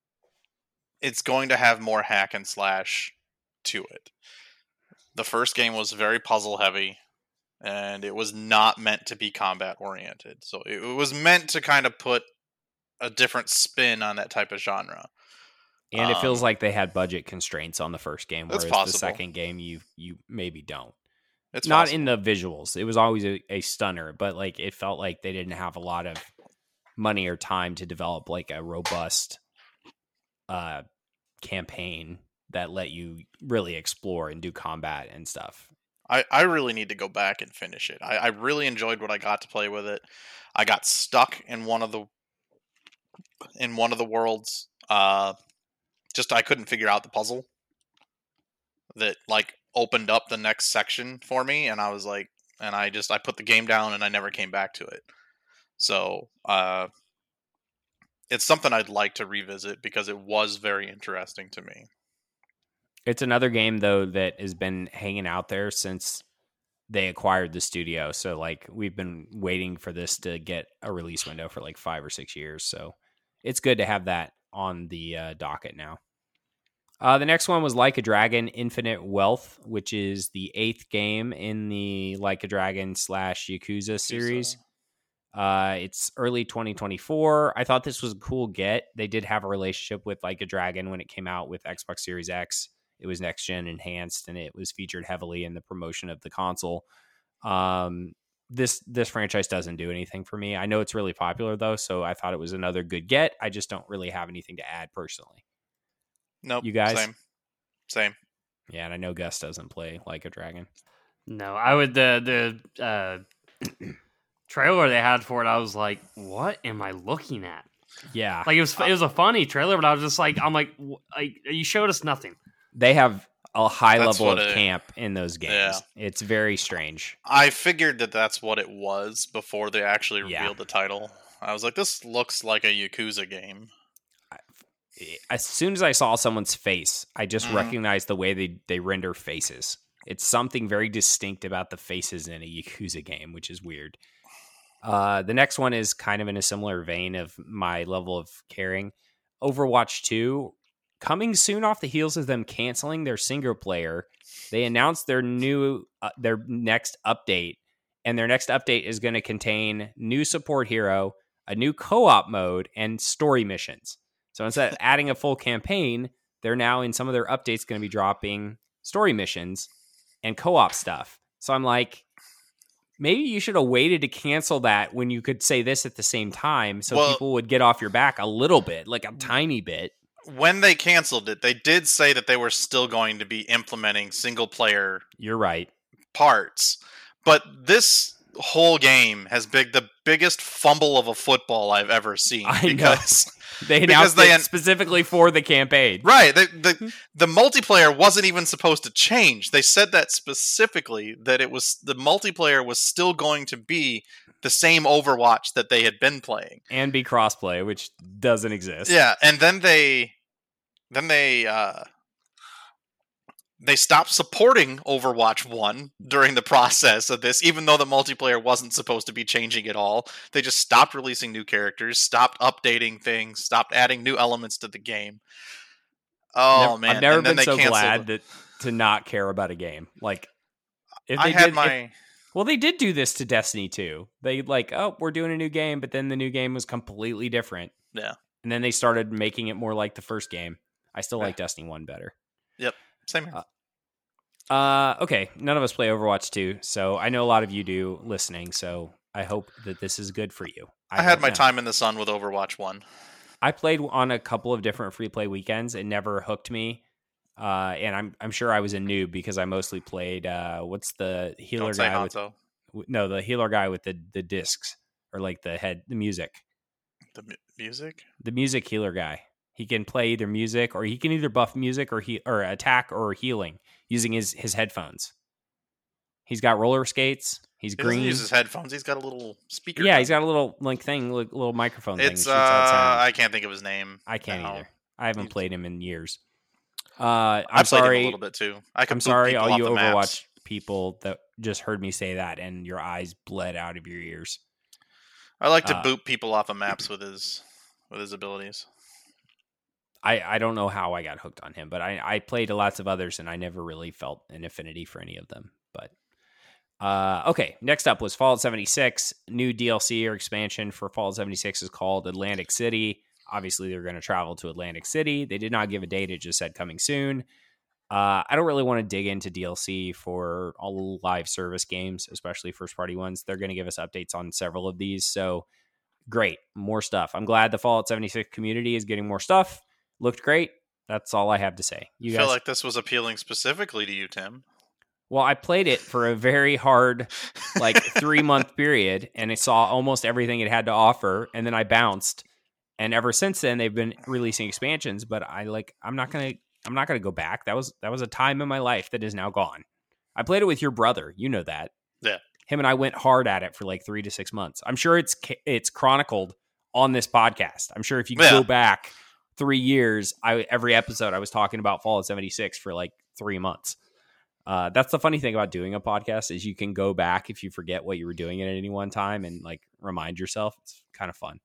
It's going to have more hack and slash to it. The first game was very puzzle heavy, and it was not meant to be combat oriented. So it was meant to kind of put a different spin on that type of genre. And it feels Um, like they had budget constraints on the first game, That's whereas the possible. second game you you maybe don't. It's Not possible. in the visuals. It was always a, a stunner, but like it felt like they didn't have a lot of money or time to develop like a robust uh campaign that let you really explore and do combat and stuff. I, I really need to go back and finish it. I, I really enjoyed what I got to play with it. I got stuck in one of the in one of the worlds. Uh, just I couldn't figure out the puzzle that like opened up the next section for me, and I was like, and I just I put the game down and I never came back to it. So uh, it's something I'd like to revisit because it was very interesting to me. It's another game though that has been hanging out there since they acquired the studio. So like we've been waiting for this to get a release window for like five or six years. So it's good to have that on the uh, docket now. Uh, the next one was Like a Dragon Infinite Wealth, which is the eighth game in the Like a Dragon slash Yakuza series. Uh, it's early twenty twenty-four. I thought this was a cool get. They did have a relationship with Like a Dragon when it came out with Xbox Series X. It was next gen enhanced, and it was featured heavily in the promotion of the console. Um, this this franchise doesn't do anything for me. I know it's really popular though, so I thought it was another good get. I just don't really have anything to add personally. Nope. You guys? Same. Same. Yeah, and I know Gus doesn't play Like a Dragon. No, I would the the uh, trailer they had for it. I was like, "What am I looking at?" Yeah, Like it was it was a funny trailer, but I was just like, "I'm like, wh- like you showed us nothing." they have a high That's level of what it- camp in those games. Yeah. It's very strange. I figured that that's what it was before they actually revealed Yeah. the title. I was like, this looks like a Yakuza game. As soon as I saw someone's face, I just Mhm. recognized the way they, they render faces. It's something very distinct about the faces in a Yakuza game, which is weird. Uh, the next one is kind of in a similar vein of my level of caring. Overwatch two coming soon off the heels of them canceling their single player, they announced their new uh, their next update, and their next update is going to contain new support hero, a new co-op mode, and story missions. So instead of adding a full campaign, they're now in some of their updates going to be dropping story missions and co-op stuff. So I'm like, maybe you should have waited to cancel that when you could say this at the same time, so Well, people would get off your back a little bit, like a tiny bit. When they canceled it, they did say that they were still going to be implementing single player You're right. parts. But this whole game has been the biggest fumble of a football I've ever seen. I because know. They because announced they it an- specifically for the campaign. Right. The, the the multiplayer wasn't even supposed to change. They said that specifically, that it was the multiplayer was still going to be the same Overwatch that they had been playing. And be crossplay, which doesn't exist. Yeah, and then they then they uh they stopped supporting Overwatch one during the process of this, even though the multiplayer wasn't supposed to be changing at all. They just stopped releasing new characters, stopped updating things, stopped adding new elements to the game. Oh never, man! I've never and then been they so canceled glad it. that to not care about a game. Like, if I they had did, my if, well, they did do this to Destiny two. They like, oh, we're doing a new game, but then the new game was completely different. yeah, And then they started making it more like the first game. I still Yeah. like Destiny one better. same here. Uh, Uh, okay, none of us play Overwatch two, so I know a lot of you do listening, so I hope that this is good for you. I, had don't my know. time in the sun with Overwatch one. I played on a couple of different free play weekends. It never hooked me, uh, and I'm I'm sure I was a noob because I mostly played uh, what's the healer Don't say guy with, Hanzo. with no the healer guy with the the discs or like the head the music The mu- music? the music healer guy. He can play either music or he can either buff music or he or attack or healing using his, his headphones. He's got roller skates. He's He doesn't green. use his headphones. He's got a little speaker. Yeah, gun. he's got a little like thing, like, little microphone thing. It's that uh, shoots out sound. I can't think of his name. I can't now. either. I haven't He's- played him in years. Uh, I'm I played sorry. him a little bit too. I could I'm boot sorry, people all off you the Overwatch maps. people that just heard me say that and your eyes bled out of your ears. I like to uh, boot people off of maps with his with his abilities. I, I don't know how I got hooked on him, but I, I played lots of others and I never really felt an affinity for any of them. But uh, okay, next up was Fallout seventy-six. New D L C or expansion for Fallout seventy-six is called Atlantic City. Obviously, they're going to travel to Atlantic City. They did not give a date; it just said coming soon. Uh, I don't really want to dig into D L C for all live service games, especially first party ones. They're going to give us updates on several of these, so great, more stuff. I'm glad the Fallout seventy-six community is getting more stuff. Looked great. That's all I have to say. You I guys, feel like this was appealing specifically to you, Tim. well, I played it for a very hard, like three month period, and it saw almost everything it had to offer, and then I bounced. And ever since then, they've been releasing expansions. But I like, I'm not gonna, I'm not gonna go back. That was that was a time in my life that is now gone. I played it with your brother. You know that. Yeah. Him and I went hard at it for like three to six months. I'm sure it's it's chronicled on this podcast. I'm sure if you Yeah. go back three years, I every episode I was talking about Fallout seventy-six for like three months. Uh, that's the funny thing about doing a podcast is you can go back if you forget what you were doing at any one time and like remind yourself. It's kind of fun.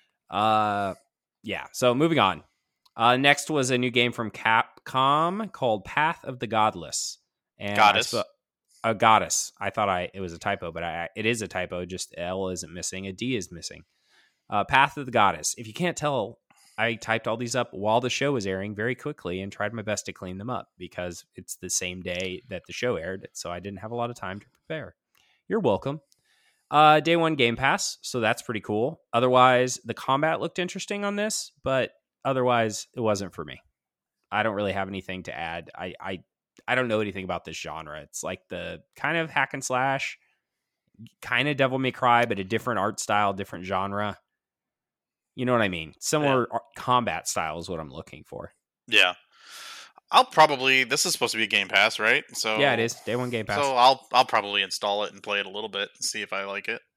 Uh, yeah. So moving on. Uh, next was a new game from Capcom called Path of the Godless. And Goddess. I sp- a goddess. I thought I it was a typo, but I, it is a typo. Just L isn't missing. A D is missing. Uh, Path of the Goddess. If you can't tell, I typed all these up while the show was airing very quickly and tried my best to clean them up because it's the same day that the show aired, so I didn't have a lot of time to prepare. You're welcome. Uh, day one Game Pass, so that's pretty cool. Otherwise, the combat looked interesting on this, but otherwise, it wasn't for me. I don't really have anything to add. I I, I don't know anything about this genre. It's like the kind of hack and slash, kind of Devil May Cry, but a different art style, different genre. You know what I mean? Similar yeah. combat style is what I'm looking for. Yeah. I'll probably this is supposed to be a Game Pass, right? So yeah, it is. Day one Game Pass. So I'll I'll probably install it and play it a little bit and see if I like it.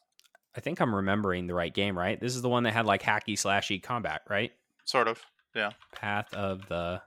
I think I'm remembering the right game, right? This is the one that had like hacky slashy combat, right? Sort of. Yeah. Path of the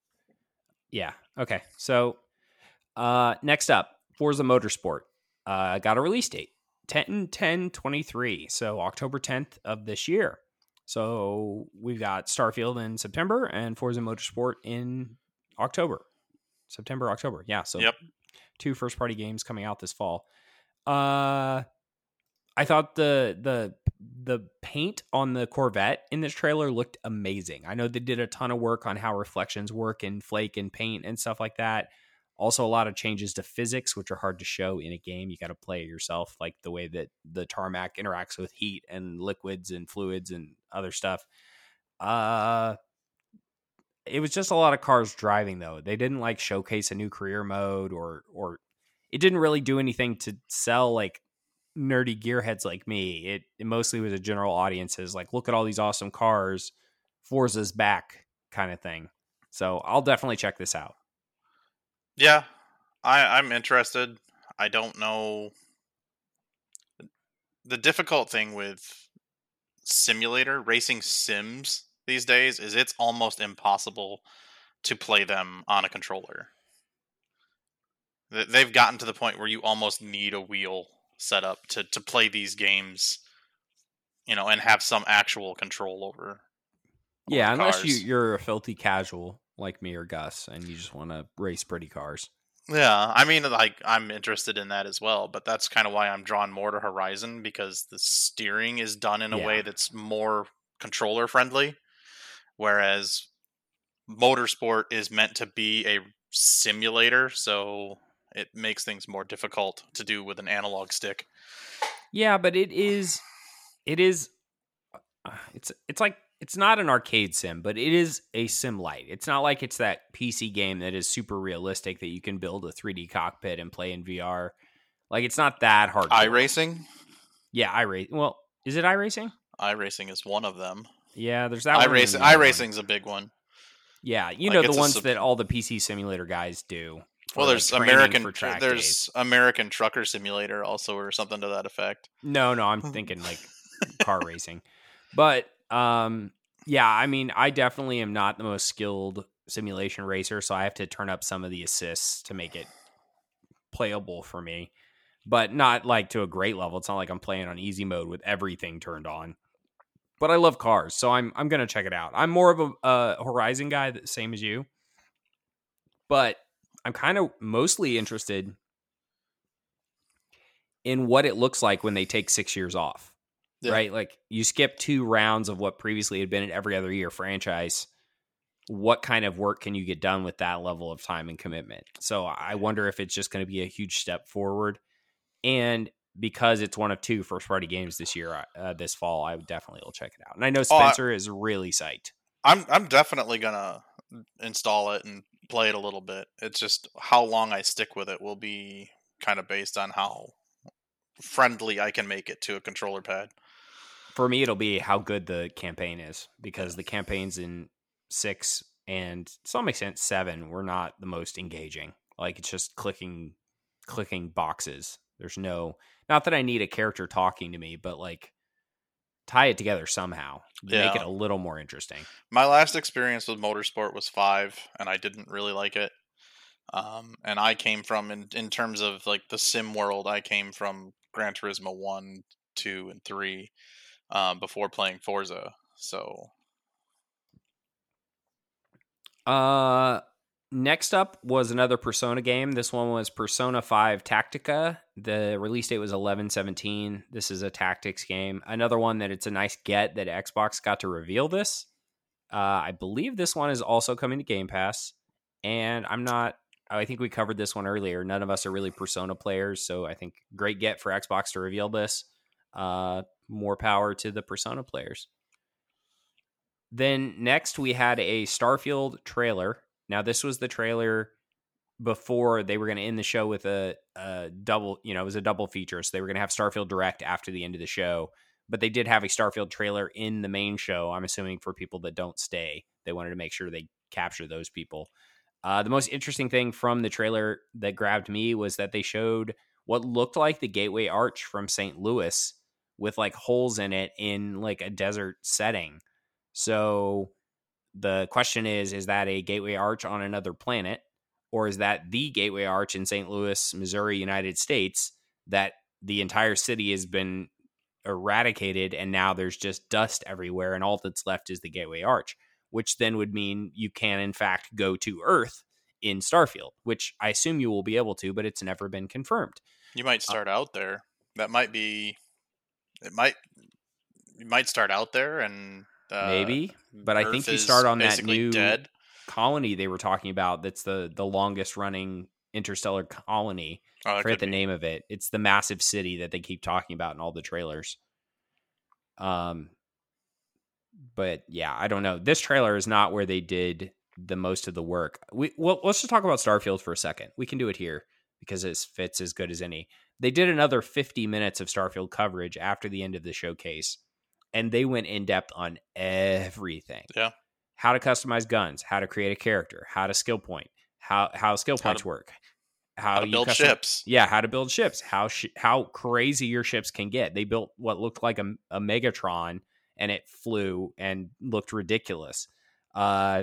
Yeah. Okay. So uh next up, Forza Motorsport. Uh got a release date. ten ten twenty-three. So October tenth of this year. So we've got Starfield in September and Forza Motorsport in October. September, October. Yeah, so Yep. two first-party games coming out this fall. Uh, I thought the the the paint on the Corvette in this trailer looked amazing. I know they did a ton of work on how reflections work and flake and paint and stuff like that. Also, a lot of changes to physics, which are hard to show in a game. You got to play it yourself, like the way that the tarmac interacts with heat and liquids and fluids and other stuff. Uh, it was just a lot of cars driving, though. They didn't like showcase a new career mode, or or it didn't really do anything to sell like nerdy gearheads like me. It, it mostly was a general audiences like, look at all these awesome cars, Forza's back kind of thing. So I'll definitely check this out. Yeah, I, I'm interested. I don't know. The difficult thing with simulator racing sims these days is it's almost impossible to play them on a controller. They've gotten to the point where you almost need a wheel set up to, to play these games, you know, and have some actual control over. Yeah, over unless cars. you, you're a filthy casual like me or Gus, and you just want to race pretty cars. Yeah, I mean, like, I'm interested in that as well, but that's kind of why I'm drawn more to Horizon, because the steering is done in a Yeah. way that's more controller friendly, whereas Motorsport is meant to be a simulator, so it makes things more difficult to do with an analog stick. Yeah, but it is, it is, uh, it's it's like, it's not an arcade sim, but it is a sim light. It's not like it's that P C game that is super realistic that you can build a three D cockpit and play in V R. Like, it's not that hard. iRacing? Yeah, iRacing. Well, is it iRacing? iRacing is one of them. Yeah, there's that one. iRacing, iRacing's a big one. Yeah, you Like, know, it's the a ones sub- that all the P C simulator guys do. for, Well, there's like, training American for track there's days. American Trucker Simulator also, or something to that effect. No, no, I'm thinking like car racing. But um yeah, I mean, I definitely am not the most skilled simulation racer, so I have to turn up some of the assists to make it playable for me. But not like to a great level. It's not like I'm playing on easy mode with everything turned on. But I love cars, so I'm I'm gonna check it out. I'm more of a uh, Horizon guy, the same as you. But I'm kind of mostly interested in what it looks like when they take six years off. Yeah. Right? Like, you skip two rounds of what previously had been an every other year franchise. What kind of work can you get done with that level of time and commitment? So I wonder if it's just going to be a huge step forward. And because it's one of two first party games this year, uh, this fall, I definitely will check it out. And I know Oh, I- Spencer is really psyched. I'm I'm definitely gonna install it and play it a little bit. It's just how long I stick with it will be kind of based on how friendly I can make it to a controller pad. For me, it'll be how good the campaign is, because the campaigns in six and to some extent seven were not the most engaging. Like, it's just clicking, clicking boxes. There's no, not that I need a character talking to me, but like, tie it together somehow. Yeah. Make it a little more interesting. My last experience with Motorsport was five, and I didn't really like it. Um, and I came from, in, in terms of like the sim world, I came from Gran Turismo one, two, and three um, before playing Forza. So, Uh, next up was another Persona game. This one was Persona five Tactica. The release date was eleven seventeen. This is a tactics game. Another one that it's a nice get that Xbox got to reveal this. Uh, I believe this one is also coming to Game Pass. And I'm not, I think we covered this one earlier. None of us are really Persona players. So I think great get for Xbox to reveal this. Uh, more power to the Persona players. Then next we had a Starfield trailer. Now this was the trailer before they were going to end the show with a, a double, you know, it was a double feature. So they were going to have Starfield Direct after the end of the show. But they did have a Starfield trailer in the main show, I'm assuming for people that don't stay. They wanted to make sure they capture those people. Uh, the most interesting thing from the trailer that grabbed me was that they showed what looked like the Gateway Arch from Saint Louis with like holes in it in like a desert setting. So the question is, is that a Gateway Arch on another planet, or is that the Gateway Arch in Saint Louis, Missouri, United States, that the entire city has been eradicated, and now there's just dust everywhere, and all that's left is the Gateway Arch, which then would mean you can, in fact, go to Earth in Starfield, which I assume you will be able to, but it's never been confirmed. You might start uh, out there. That might be. It might. You might start out there, and uh, maybe, but Earth I think you start on that new dead. colony they were talking about. That's the the longest running interstellar colony. Oh, I forget the be. name of it. It's the massive city that they keep talking about in all the trailers. Um, but yeah, I don't know. This trailer is not where they did the most of the work. We well, let's just talk about Starfield for a second. We can do it here because it fits as good as any. They did another fifty minutes of Starfield coverage after the end of the showcase, and they went in depth on everything. Yeah, how to customize guns, how to create a character, how to skill point, how how skill points to, work. How, how to you build custom- ships. Yeah, how to build ships. How sh- how crazy your ships can get. They built what looked like a, a Megatron, and it flew and looked ridiculous. Uh,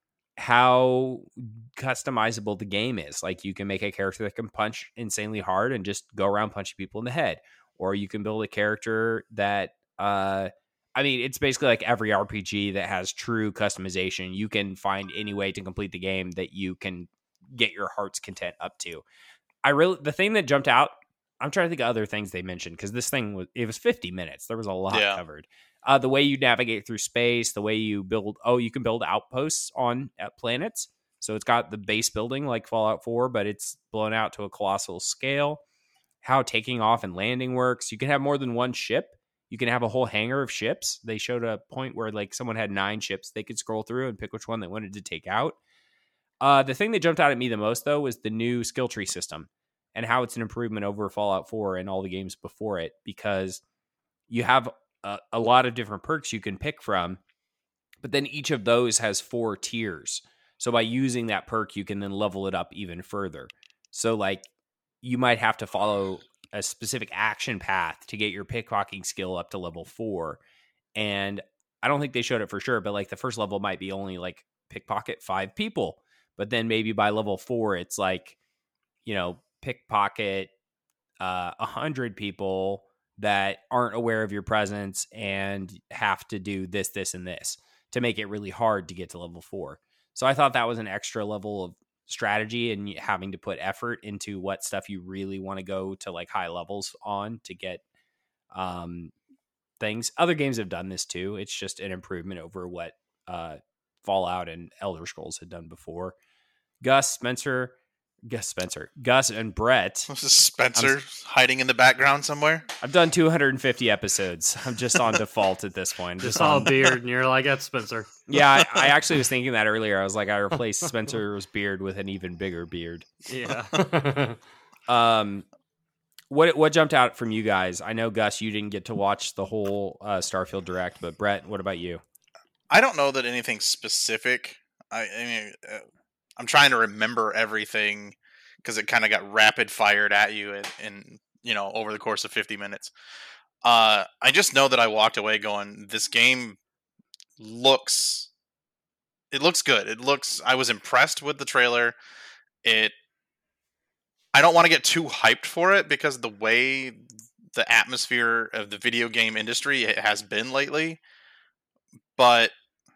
how customizable the game is. Like, you can make a character that can punch insanely hard and just go around punching people in the head. Or you can build a character that... Uh, I mean, it's basically like every R P G that has true customization. You can find any way to complete the game that you can get your heart's content up to. I really, the thing that jumped out, I'm trying to think of other things they mentioned, because this thing was, it was fifty minutes. There was a lot yeah. covered. Uh, the way you navigate through space, the way you build, oh, you can build outposts on at planets. So it's got the base building like Fallout four, but it's blown out to a colossal scale. How taking off and landing works. You can have more than one ship. You can have a whole hangar of ships. They showed a point where like someone had nine ships they could scroll through and pick which one they wanted to take out. Uh, the thing that jumped out at me the most, though, was the new skill tree system and how it's an improvement over Fallout four and all the games before it, because you have a, a lot of different perks you can pick from, but then each of those has four tiers. So by using that perk, you can then level it up even further. So like you might have to follow a specific action path to get your pickpocketing skill up to level four. And I don't think they showed it for sure, but like the first level might be only like pickpocket five people. But then maybe by level four, it's like, you know, pickpocket uh, a hundred people that aren't aware of your presence and have to do this, this, and this to make it really hard to get to level four. So I thought that was an extra level of strategy and having to put effort into what stuff you really want to go to like high levels on to get um, things. Other games have done this too. It's just an improvement over what uh, Fallout and Elder Scrolls had done before. Gus, Spencer, Gus, Spencer, Gus, and Brett. This is Spencer I'm, hiding in the background somewhere. I've done two hundred fifty episodes. I'm just on default at this point. Just all beard, and you're like, that's Spencer. Yeah, I, I actually was thinking that earlier. I was like, I replaced Spencer's beard with an even bigger beard. Yeah. um, what what jumped out from you guys? I know, Gus, you didn't get to watch the whole uh, Starfield Direct, but Brett, what about you? I don't know that anything specific. I, I mean, uh, I'm trying to remember everything because it kind of got rapid fired at you in, in, you know, over the course of fifty minutes. Uh, I just know that I walked away going, this game looks, it looks good. It looks, I was impressed with the trailer. It, I don't want to get too hyped for it because the way the atmosphere of the video game industry it has been lately, but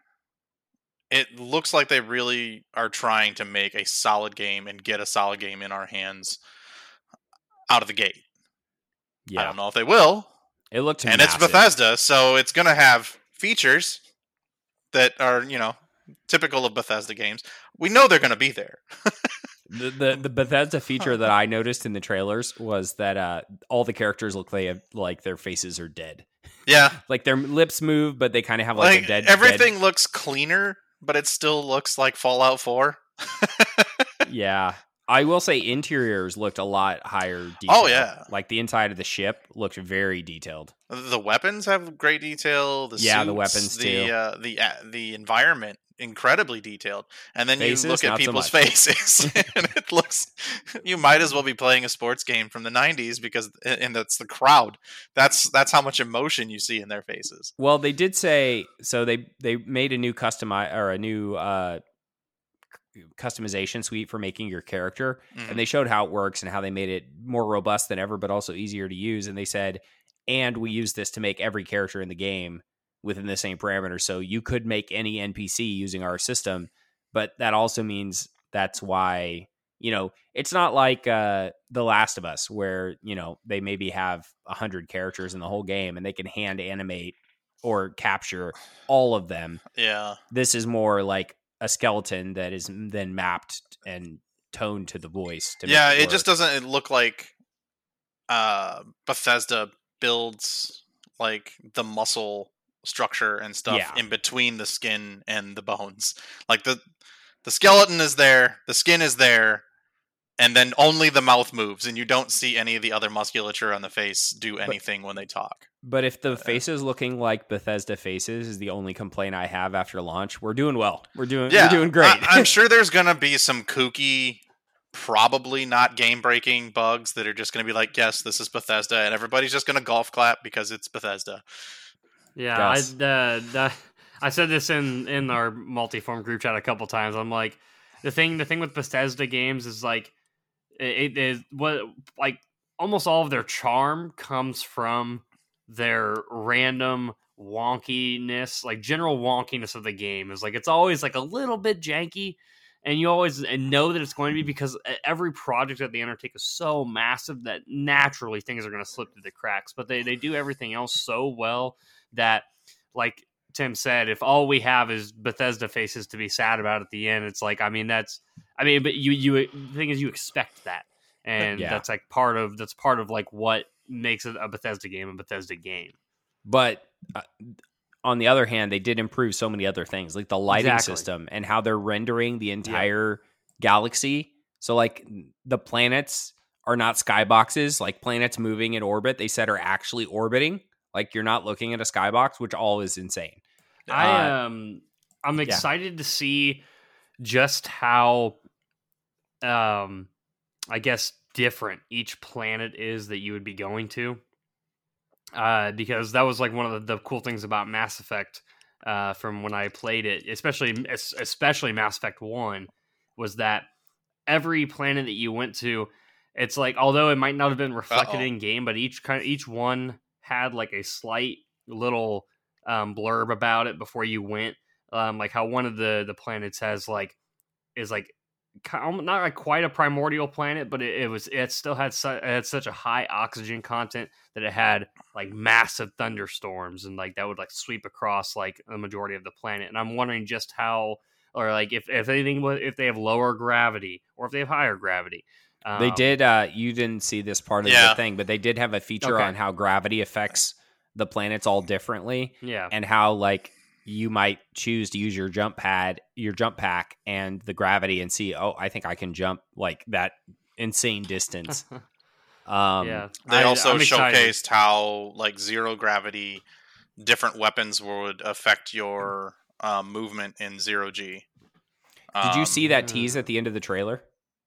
it looks like they really are trying to make a solid game and get a solid game in our hands out of the gate. Yeah. I don't know if they will. It looked and massive. It's Bethesda, so it's going to have features that are, you know, typical of Bethesda games. We know they're going to be there. the, the the Bethesda feature that I noticed in the trailers was that uh, all the characters look like, like their faces are dead. Yeah. Like their lips move, but they kind of have like, like a dead... Everything dead... looks cleaner, but it still looks like Fallout four. Yeah. I will say interiors looked a lot higher detail. Oh, yeah. Like the inside of the ship looked very detailed. The weapons have great detail. The yeah, suits, the weapons the, too. Uh, the uh, the environment, incredibly detailed. And then faces, you look at people's so faces, and it looks... You might as well be playing a sports game from the nineties because, and that's the crowd. That's that's how much emotion you see in their faces. Well, they did say... So they, they made a new customize or a new... Uh, customization suite for making your character, mm-hmm. and they showed how it works and how they made it more robust than ever but also easier to use. And they said and we use this to make every character in the game within the same parameters. So you could make any N P C using our system, but that also means that's why, you know, it's not like uh, The Last of Us where, you know, they maybe have a hundred characters in the whole game and they can hand animate or capture all of them. Yeah. This is more like a skeleton that is then mapped and toned to the voice. To yeah, make it, it just doesn't look like uh, Bethesda builds like the muscle structure and stuff Yeah. in between the skin and the bones. Like the the skeleton is there, the skin is there, and then only the mouth moves, and you don't see any of the other musculature on the face do anything but, when they talk. But if the uh, faces looking like Bethesda faces is the only complaint I have after launch, we're doing well. We're doing yeah, we're doing great. I, I'm sure there's gonna be some kooky, probably not game-breaking bugs that are just gonna be like, yes, this is Bethesda, and everybody's just gonna golf clap because it's Bethesda. Yeah, I, uh, the, I said this in, in our multi-form group chat a couple times. I'm like, the thing the thing with Bethesda games is like, it is what like almost all of their charm comes from their random wonkiness, like general wonkiness of the game is like it's always like a little bit janky, and you always know that it's going to be because every project that they undertake is so massive that naturally things are going to slip through the cracks. But they they do everything else so well that, like Tim said, if all we have is Bethesda faces to be sad about at the end, it's like, I mean, that's, I mean, but you, you, the thing is, you expect that, and yeah. that's like part of, that's part of like what makes it a Bethesda game, a Bethesda game. But uh, on the other hand, they did improve so many other things, like the lighting exactly. system and how they're rendering the entire yeah. galaxy. So like the planets are not skyboxes, like planets moving in orbit, they said are actually orbiting. Like you're not looking at a skybox, which all is insane. I um I'm excited yeah. to see just how um I guess different each planet is that you would be going to. Uh because that was like one of the, the cool things about Mass Effect uh from when I played it, especially especially Mass Effect one, was that every planet that you went to, it's like, although it might not have been reflected Uh-oh. in game, but each kind of each one had like a slight little um, blurb about it before you went. Um, like how one of the, the planets has like, is like, not like quite a primordial planet, but it, it was, it still had, su- it had such a high oxygen content that it had like massive thunderstorms, and like that would like sweep across like the majority of the planet. And I'm wondering just how, or like if, if anything, if they have lower gravity or if they have higher gravity. Um, they did. Uh, you didn't see this part of yeah. the thing, but they did have a feature okay. on how gravity affects the planets all differently. Yeah, and how like you might choose to use your jump pad, your jump pack, and the gravity, and see, oh, I think I can jump like that insane distance. um, yeah, they I, also I'm showcased excited. how like zero gravity, different weapons would affect your um, movement in zero G. Um, did you see that uh, tease at the end of the trailer?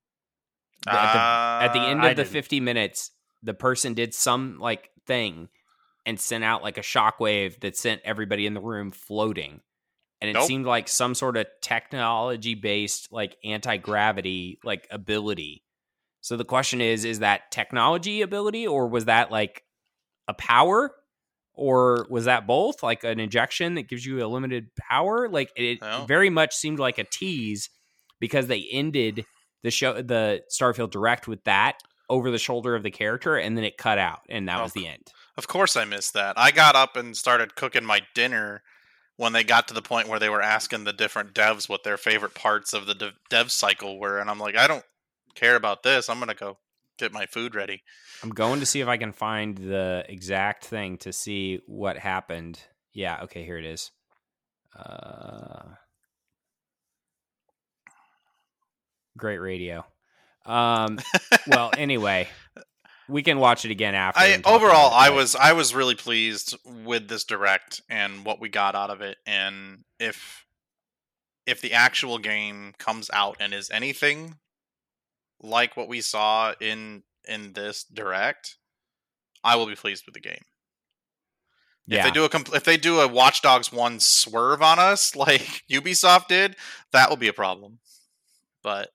Uh, at, the, at the end of I the didn't. fifty minutes, the person did some like thing and sent out like a shockwave that sent everybody in the room floating. And it Nope. seemed like some sort of technology based like anti-gravity like ability. So the question is, is that technology ability, or was that like a power, or was that both, like an injection that gives you a limited power? Like it No. very much seemed like a tease, because they ended the show, the Starfield Direct, with that over the shoulder of the character, and then it cut out, and that Oh, was the end. Of course I missed that. I got up and started cooking my dinner when they got to the point where they were asking the different devs what their favorite parts of the dev, dev cycle were, and I'm like, I don't care about this. I'm going to go get my food ready. I'm going to see if I can find the exact thing to see what happened. Yeah, okay, here it is. Uh... Great radio. Um, well, anyway, we can watch it again after. I overall, I was I was really pleased with this direct and what we got out of it. And if if the actual game comes out and is anything like what we saw in in this direct, I will be pleased with the game. Yeah. If they do a compl- if they do a Watch Dogs one swerve on us like Ubisoft did, that will be a problem. But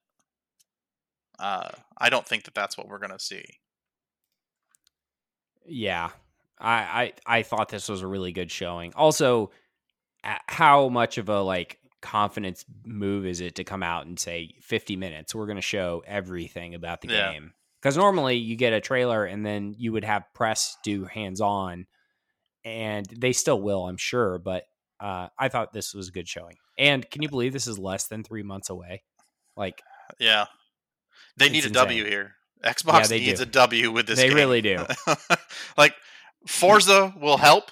Uh, I don't think that that's what we're going to see. Yeah. I, I I thought this was a really good showing. Also, how much of a like confidence move is it to come out and say fifty minutes we're going to show everything about the Yeah. game? Because normally you get a trailer and then you would have press do hands-on, and they still will, I'm sure. But uh, I thought this was a good showing. And can you believe this is less than three months away? Like, Yeah. They It's need a insane. W here. Xbox Yeah, they needs do. a W with this They game. really do. Like, Forza will help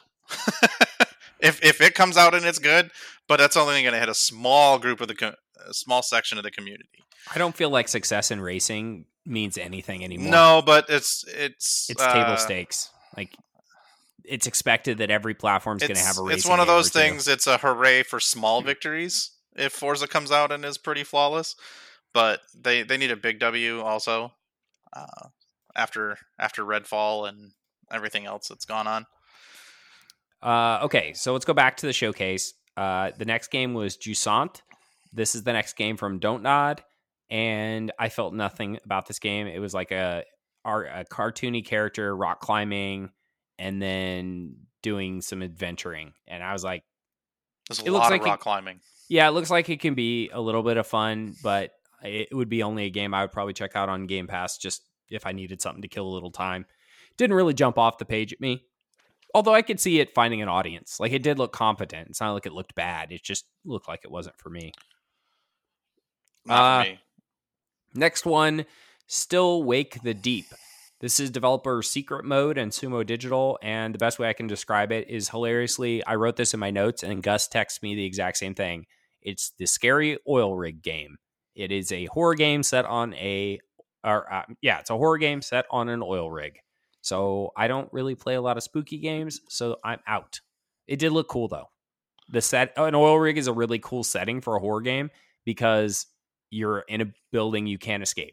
if if it comes out and it's good, but that's only going to hit a small group of the com- a small section of the community. I don't feel like success in racing means anything anymore. No, but it's it's It's uh, table stakes. Like, it's expected that every platform's going to It's, have a racing it's one of game or those two. things. It's a hooray for small victories if Forza comes out and is pretty flawless, but they they need a big W also uh, after after Redfall and everything else that's gone on. Uh, okay, so let's go back to the showcase. Uh, the next game was Jusant. This is the next game from Don't Nod, and I felt nothing about this game. It was like a, a cartoony character rock climbing and then doing some adventuring, and I was like, There's a It looks lot like of it- rock climbing. yeah, it looks like it can be a little bit of fun, but it would be only a game I would probably check out on Game Pass just if I needed something to kill a little time. Didn't really jump off the page at me. Although I could see it finding an audience. Like, it did look competent. It's not like it looked bad. It just looked like it wasn't for me. Not Uh, for me. Next one, Still Wake the Deep. This is developer Secret Mode and Sumo Digital, and the best way I can describe it is hilariously, I wrote this in my notes, and Gus texted me the exact same thing. It's the scary oil rig game. It is a horror game set on a, or uh, yeah, it's a horror game set on an oil rig. So I don't really play a lot of spooky games, so I'm out. It did look cool though. The set, an oil rig is a really cool setting for a horror game because you're in a building you can't escape.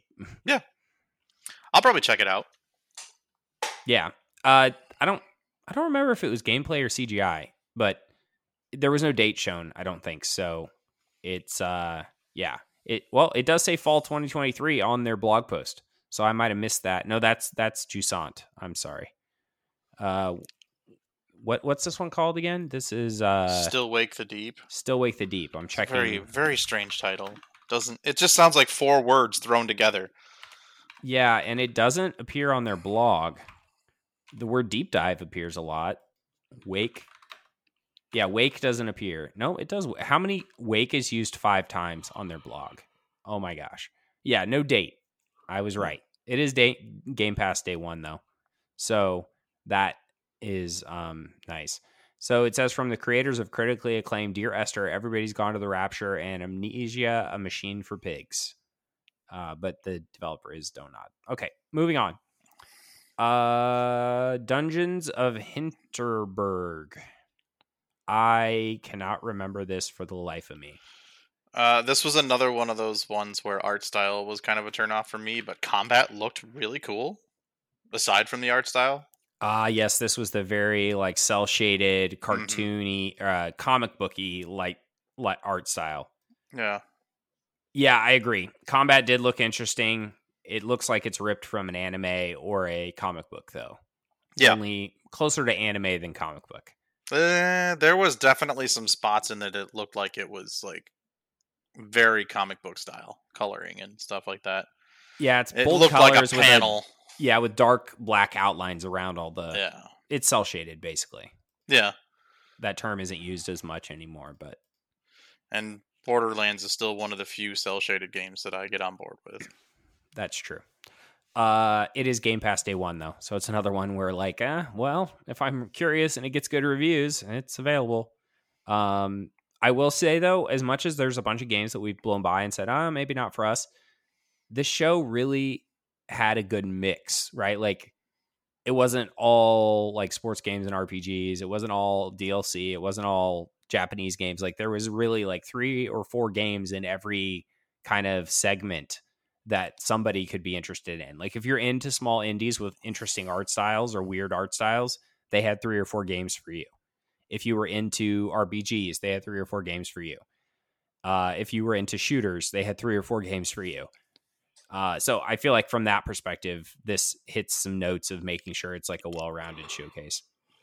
I'll probably check it out. Yeah. Uh, I don't I don't remember if it was gameplay or C G I, but there was no date shown, I don't think. So it's uh yeah. It well, it does say fall twenty twenty-three on their blog post. So I might have missed that. No, that's that's Jusant. I'm sorry. Uh what what's this one called again? This is uh Still Wake the Deep. Still Wake the Deep. I'm It's a checking. very very strange title. Doesn't it just sounds like four words thrown together? Yeah, and it doesn't appear on their blog. The word deep dive appears a lot. Wake. Yeah, wake doesn't appear. No, it does. How many wake is used five times on their blog? Oh my gosh. Yeah, no date. I was right. It is date Game Pass day one though. So that is um nice. So it says from the creators of critically acclaimed Dear Esther, Everybody's Gone to the Rapture, and Amnesia, A Machine for Pigs. Uh, but the developer is Donut. Okay, moving on. Uh, Dungeons of Hinterberg. I cannot remember this for the life of me. Uh, this was another one of those ones where art style was kind of a turnoff for me, but combat looked really cool. Aside from the art style, Ah, yes, this was the very like cell shaded, cartoony, uh, comic booky like like art style. yeah, Yeah, I agree. Combat did look interesting. It looks like it's ripped from an anime or a comic book, though. yeah. Only closer to anime than comic book. Uh, there was definitely some spots in it that looked like it was like very comic book style coloring and stuff like that. Yeah, it's It bold looked like a colors with a, panel. yeah, with dark black outlines around all the. yeah, It's cell shaded, basically. yeah. That term isn't used as much anymore, but And Borderlands is still one of the few cell shaded games that I get on board with. that's true. Uh, it is Game Pass day one though, so it's another one where like, eh, well, if I'm curious and it gets good reviews, it's available. Um, I will say though, as much as there's a bunch of games that we've blown by and said, ah, oh, maybe not for us, this show really had a good mix, right? Like, it wasn't all like sports games and R P Gs. It wasn't all D L C. It wasn't all Japanese games. Like, there was really like three or four games in every kind of segment that somebody could be interested in. Like, if you're into small indies with interesting art styles or weird art styles, they had three or four games for you. If you were into R P Gs, they had three or four games for you. Uh, if you were into shooters, they had three or four games for you. Uh, so I feel like from that perspective, this hits some notes of making sure it's like a well-rounded showcase.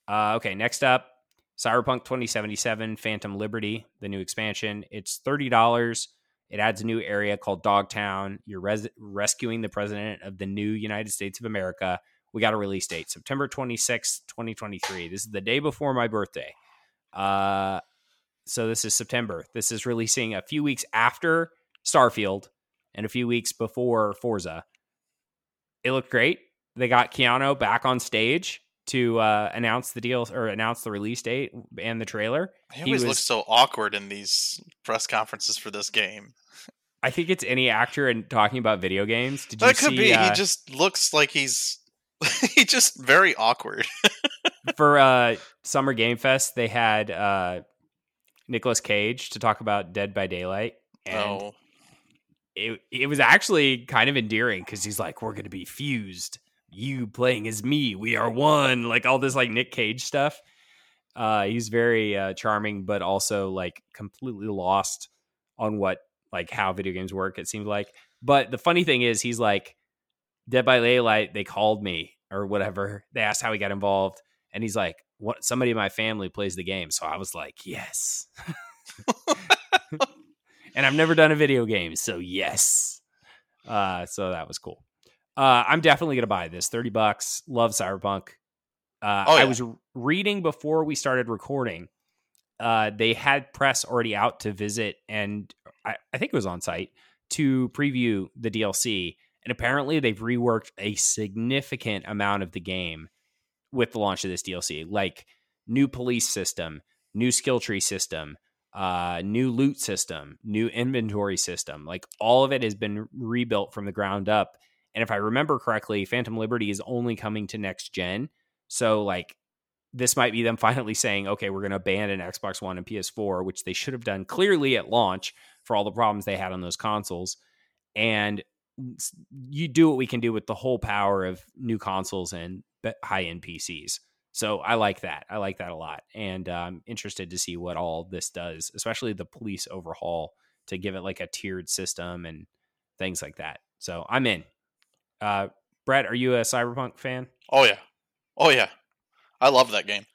Uh, okay, next up, Cyberpunk twenty seventy-seven Phantom Liberty, the new expansion. It's thirty dollars. It adds a new area called Dogtown. You're res- rescuing the president of the new United States of America. We got a release date, September twenty-sixth, twenty twenty-three. This is the day before my birthday. Uh, so this is September. This is releasing a few weeks after Starfield and a few weeks before Forza. It looked great. They got Keanu back on stage to uh, announce the deal or announce the release date and the trailer. He always he was, looks so awkward in these press conferences for this game. I think it's any actor in talking about video games. Did you That could see, be. Uh, He just looks like he's he just very awkward. for uh, Summer Game Fest, they had uh, Nicolas Cage to talk about Dead by Daylight, and Oh, it it was actually kind of endearing because he's like, "We're going to be fused. You playing as me, we are one." Like all this like Nick Cage stuff. Uh, he's very uh, charming, but also like completely lost on what like how video games work. It seems like. But the funny thing is, he's like, Dead by Daylight, they called me or whatever. They asked how he got involved, and he's like, "What? Somebody in my family plays the game." So I was like, "Yes." And I've never done a video game, so yes. Uh, so that was cool. Uh, I'm definitely gonna buy this. thirty bucks. Love Cyberpunk. Uh, Oh, yeah. I was reading before we started recording. Uh, they had press already out to visit, and I, I think it was on site to preview the D L C. And apparently, they've reworked a significant amount of the game with the launch of this D L C, like new police system, new skill tree system, uh, new loot system, new inventory system. Like all of it has been rebuilt from the ground up. And if I remember correctly, Phantom Liberty is only coming to next gen. So like this might be them finally saying, okay, we're going to abandon Xbox One and P S four, which they should have done clearly at launch for all the problems they had on those consoles. And you do what we can do with the whole power of new consoles and high-end P Cs. So I like that. I like that a lot. And I'm interested to see what all this does, especially the police overhaul to give it like a tiered system and things like that. So I'm in. Uh, Brett, are you a Cyberpunk fan? Oh yeah. Oh yeah. I love that game.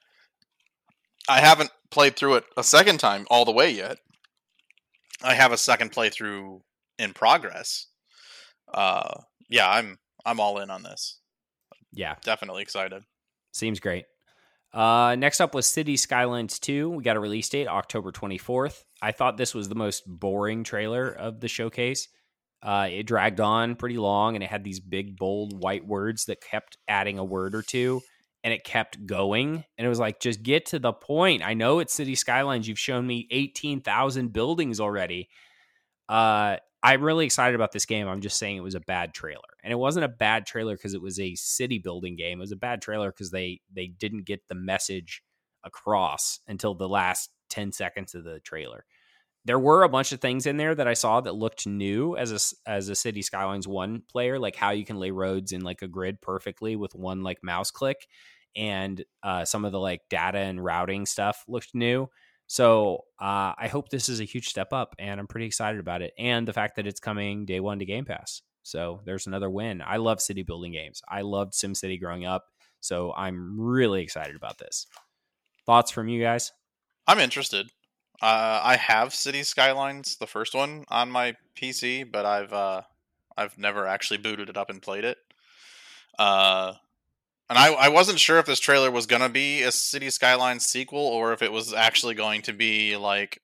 I haven't played through it a second time all the way yet. I have a second playthrough in progress. Uh, yeah, I'm I'm all in on this. Yeah. Definitely excited. Seems great. Uh, next up was City Skylines two. We got a release date, October twenty-fourth. I thought this was the most boring trailer of the showcase. Uh, it dragged on pretty long, and it had these big, bold, white words that kept adding a word or two, and it kept going. And it was like, just get to the point. I know it's City Skylines. You've shown me eighteen thousand buildings already. Uh, I'm really excited about this game. I'm just saying it was a bad trailer. And it wasn't a bad trailer because it was a city building game. It was a bad trailer because they, they didn't get the message across until the last ten seconds of the trailer. There were a bunch of things in there that I saw that looked new as a, as a City Skylines one player, like how you can lay roads in like a grid perfectly with one like mouse click. And uh, some of the like data and routing stuff looked new. So uh, I hope this is a huge step up, and I'm pretty excited about it. And the fact that it's coming day one to Game Pass. So there's another win. I love city building games. I loved SimCity growing up. So I'm really excited about this. Thoughts from you guys? I'm interested. Uh, I have City Skylines, the first one, on my P C, but I've uh, I've never actually booted it up and played it. Uh, and I, I wasn't sure if this trailer was going to be a City Skylines sequel or if it was actually going to be like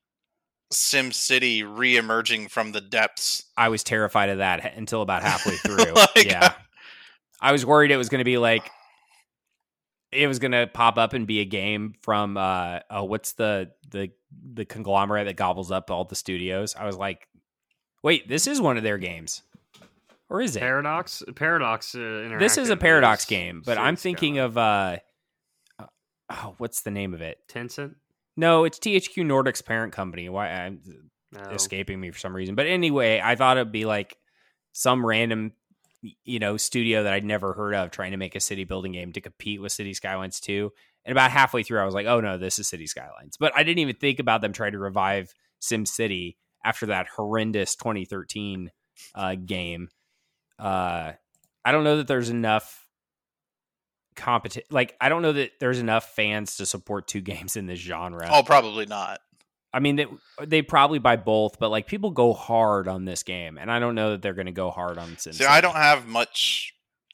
SimCity re-emerging from the depths. I was terrified of that until about halfway through. Like, yeah. I was worried it was going to be like, it was going to pop up and be a game from, uh, oh, what's the, the, the conglomerate that gobbles up all the studios? I was like, wait, this is one of their games. Or is it? Paradox? Paradox. Uh, this is a Paradox is game, but City I'm thinking Skyline. of, uh, oh, what's the name of it? Tencent? No, it's T H Q Nordic's parent company. Why I'm No. escaping me for some reason. But anyway, I thought it'd be like some random, you know, studio that I'd never heard of trying to make a city building game to compete with City Skylines two. And about halfway through, I was like, oh no, this is City Skylines. But I didn't even think about them trying to revive SimCity after that horrendous twenty thirteen uh, game. Uh, I don't know that there's enough competition. Like, I don't know that there's enough fans to support two games in this genre. Oh, probably not. I mean, they they probably buy both, but like people go hard on this game, and I don't know that they're going to go hard on Sin See, City. I don't have much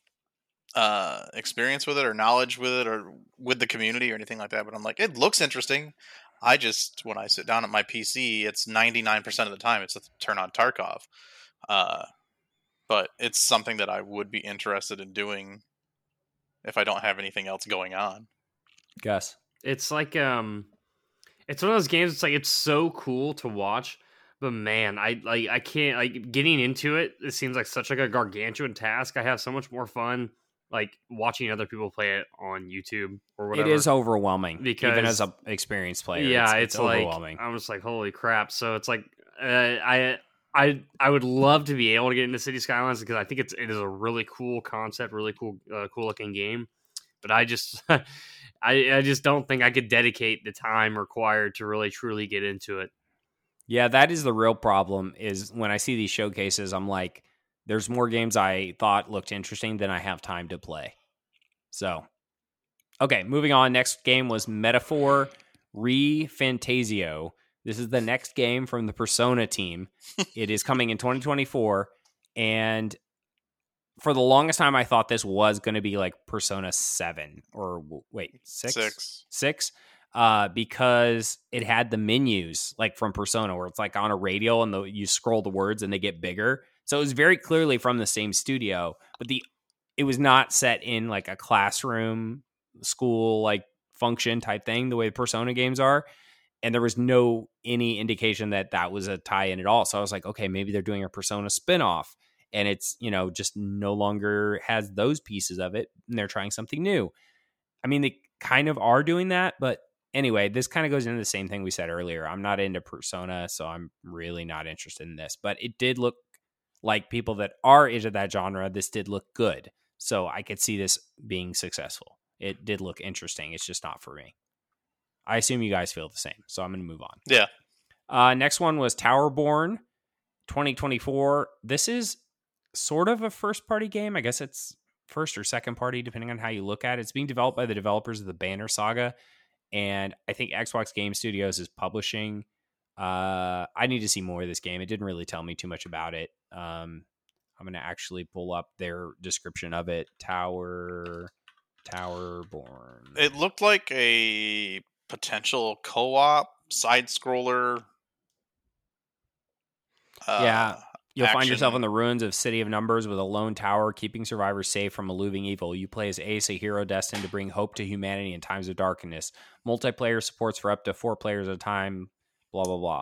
uh, experience with it or knowledge with it or with the community or anything like that, but I'm like, it looks interesting. I just, when I sit down at my P C, it's ninety-nine percent of the time it's a turn on Tarkov. Uh, but it's something that I would be interested in doing if I don't have anything else going on. Gus. It's like um, it's one of those games. It's like it's so cool to watch, but man, I like I can't like getting into it. It seems like such like a gargantuan task. I have so much more fun like watching other people play it on YouTube or whatever. It is overwhelming, because even as an experienced player. Yeah, it's, it's, it's like overwhelming. I'm just like, holy crap! So it's like uh, I. I I would love to be able to get into City Skylines because I think it's it is a really cool concept, really cool uh, cool looking game. But I just I I just don't think I could dedicate the time required to really truly get into it. Yeah, that is the real problem. Is when I see these showcases, I'm like, there's more games I thought looked interesting than I have time to play. So, okay, moving on. Next game was Metaphor ReFantazio. This is the next game from the Persona team. It is coming in twenty twenty-four, and for the longest time, I thought this was going to be like Persona seven, or wait, six? Six. Six, uh, because it had the menus, like from Persona, where it's like on a radial, and the, you scroll the words, and they get bigger. So it was very clearly from the same studio, but the it was not set in like a classroom, school, like function type thing, the way Persona games are. And there was no any indication that that was a tie-in at all. So I was like, okay, maybe they're doing a Persona spinoff, and it's, you know, just no longer has those pieces of it, and they're trying something new. I mean, they kind of are doing that, but anyway, this kind of goes into the same thing we said earlier. I'm not into Persona, so I'm really not interested in this. But it did look like people that are into that genre, this did look good. So I could see this being successful. It did look interesting. It's just not for me. I assume you guys feel the same, so I'm going to move on. Yeah. Uh, next one was Towerborn twenty twenty-four. This is sort of a first-party game. I guess it's first or second party, depending on how you look at it. It's being developed by the developers of the Banner Saga, and I think Xbox Game Studios is publishing. Uh, I need to see more of this game. It didn't really tell me too much about it. Um, I'm going to actually pull up their description of it. Tower, Towerborn. It looked like a potential co-op side scroller. Uh, yeah, you'll action. find yourself in the ruins of City of Numbers with a lone tower, keeping survivors safe from a looming evil. You play as Ace, a hero destined to bring hope to humanity in times of darkness. Multiplayer supports for up to four players at a time. Blah blah blah.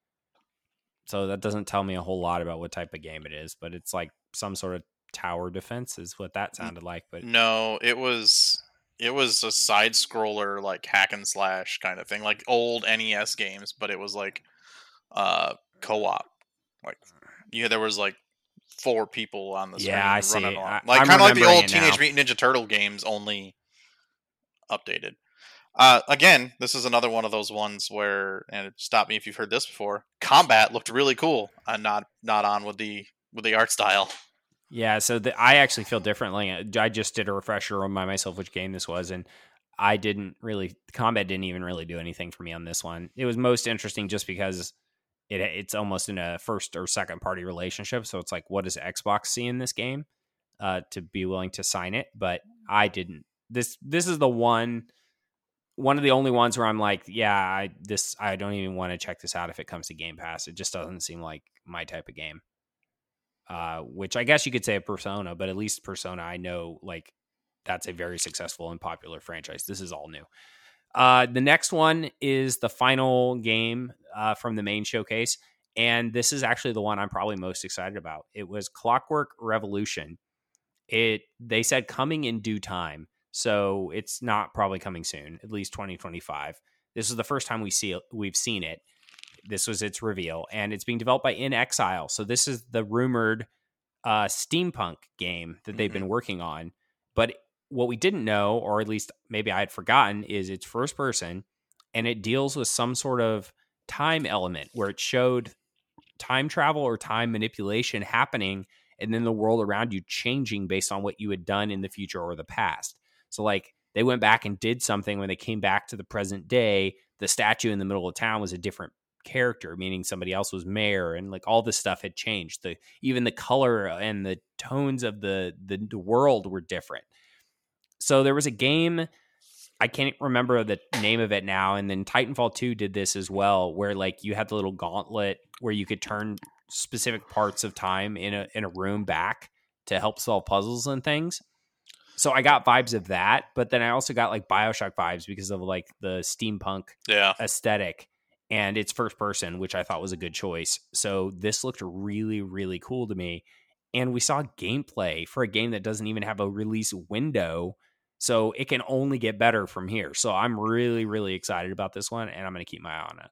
So that doesn't tell me a whole lot about what type of game it is, but it's like some sort of tower defense is what that sounded like. But no, it was. It was a side scroller, like hack and slash kind of thing, like old N E S games, but it was like uh, co-op. Like, yeah, there was like four people on the screen. Yeah, I see. running along. I, like I'm kind of like the remembering old it Teenage now. Mutant Ninja Turtle games, only updated. Uh, again, this is another one of those ones where, and stop me if you've heard this before. Combat looked really cool. I'm not not on with the with the art style. Yeah, so the, I actually feel differently. I just did a refresher on my myself which game this was, and I didn't really, combat didn't even really do anything for me on this one. It was most interesting just because it it's almost in a first or second party relationship, so it's like, what does Xbox see in this game uh, to be willing to sign it? But I didn't. This this is the one, one of the only ones where I'm like, yeah, I this I don't even want to check this out if it comes to Game Pass. It just doesn't seem like my type of game. Uh, which I guess you could say a Persona, but at least Persona, I know, like, that's a very successful and popular franchise. This is all new. Uh, the next one is the final game uh, from the main showcase, and this is actually the one I'm probably most excited about. It was Clockwork Revolution. It they said coming in due time, so it's not probably coming soon, at least twenty twenty-five. This is the first time we see it, we've seen it. This was its reveal, and it's being developed by In Exile. So this is the rumored uh, steampunk game that they've Mm-hmm. been working on. But what we didn't know, or at least maybe I had forgotten, is it's first person, and it deals with some sort of time element where it showed time travel or time manipulation happening, and then the world around you changing based on what you had done in the future or the past. So like they went back and did something when they came back to the present day. The statue in the middle of town was a different character, meaning somebody else was mayor, and like all this stuff had changed. The even the color and the tones of the, the the world were different. So there was a game, I can't remember the name of it now, and then Titanfall two did this as well, where like you had the little gauntlet where you could turn specific parts of time in a in a room back to help solve puzzles and things. So I got vibes of that, but then I also got like BioShock vibes because of like the steampunk yeah. aesthetic, and it's first person, which I thought was a good choice. So this looked really, really cool to me. And we saw gameplay for a game that doesn't even have a release window. So it can only get better from here. So I'm really, really excited about this one, and I'm going to keep my eye on it.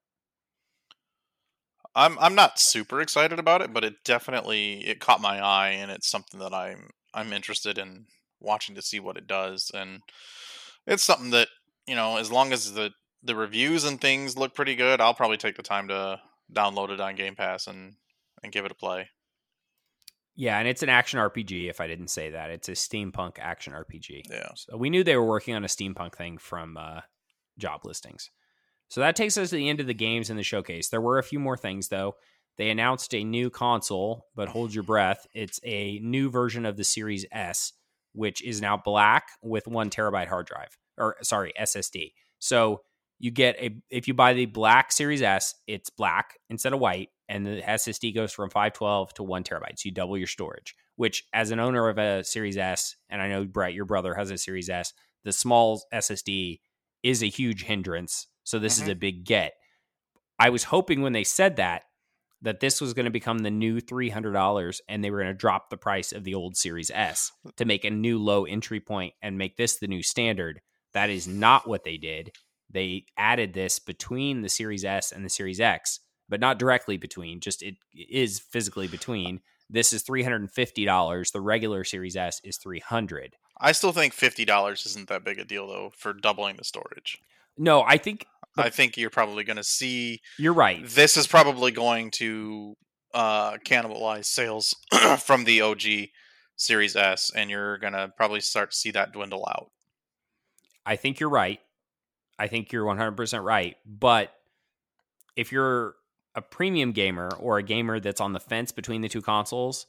I'm I'm not super excited about it, but it definitely it caught my eye, and it's something that I'm I'm interested in watching to see what it does. And it's something that, you know, as long as the the reviews and things look pretty good, I'll probably take the time to download it on Game Pass and and give it a play. Yeah, and it's an action R P G, if I didn't say that. It's a steampunk action R P G. Yeah. So we knew they were working on a steampunk thing from uh, job listings. So that takes us to the end of the games in the showcase. There were a few more things, though. They announced a new console, but hold your breath. It's a new version of the Series S, which is now black with one terabyte hard drive, or sorry, S S D. So you get a, if you buy the black Series S, it's black instead of white, and the S S D goes from five twelve to one terabyte. So you double your storage, which as an owner of a Series S, and I know Brett, your brother has a Series S, the small S S D is a huge hindrance. So this mm-hmm. is a big get. I was hoping when they said that, that this was going to become the new three hundred dollars, and they were going to drop the price of the old Series S to make a new low entry point and make this the new standard. That is not what they did. They added this between the Series S and the Series X, but not directly between, just it is physically between. This is three hundred fifty dollars. The regular Series S is three hundred dollars. I still think fifty dollars isn't that big a deal, though, for doubling the storage. No, I think... I think you're probably going to see... You're right. This is probably going to uh, cannibalize sales from the O G Series S, and you're going to probably start to see that dwindle out. I think you're right. I think you're one hundred percent right. But if you're a premium gamer or a gamer that's on the fence between the two consoles,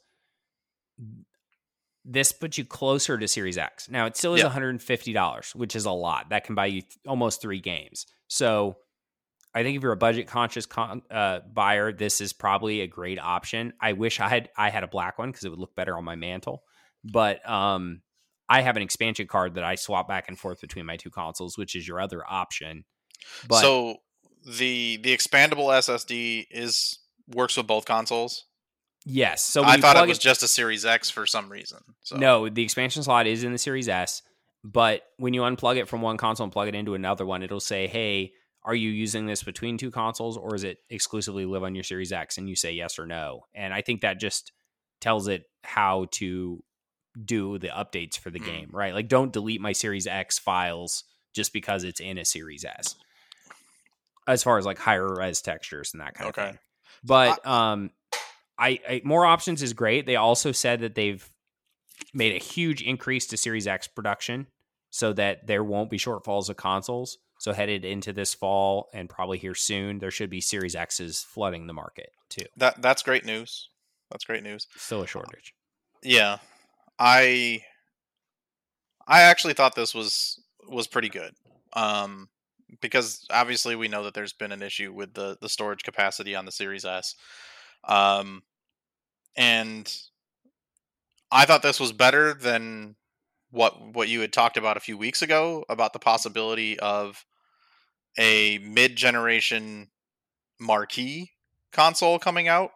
this puts you closer to Series X. Now, it still is yeah. one hundred fifty dollars, which is a lot. That can buy you th- almost three games. So I think if you're a budget-conscious con- uh, buyer, this is probably a great option. I wish I had I had a black one because it would look better on my mantle. But um, I have an expansion card that I swap back and forth between my two consoles, which is your other option. But so the the expandable S S D is works with both consoles? Yes. So I thought it was it, just a Series X for some reason. So. No, the expansion slot is in the Series S, but when you unplug it from one console and plug it into another one, it'll say, hey, are you using this between two consoles, or is it exclusively live on your Series X? And you say yes or no. And I think that just tells it how to do the updates for the mm. game, right? Like, don't delete my Series X files just because it's in a Series S, as far as like higher res textures and that kind okay. of thing. But um, I, I more options is great. They also said that they've made a huge increase to Series X production so that there won't be shortfalls of consoles. So headed into this fall and probably here soon, there should be Series X's flooding the market too. That that's great news. That's great news. Still a shortage. Yeah. I I actually thought this was was pretty good. Um because obviously we know that there's been an issue with the the storage capacity on the Series S. Um and I thought this was better than what what you had talked about a few weeks ago about the possibility of a mid-generation marquee console coming out.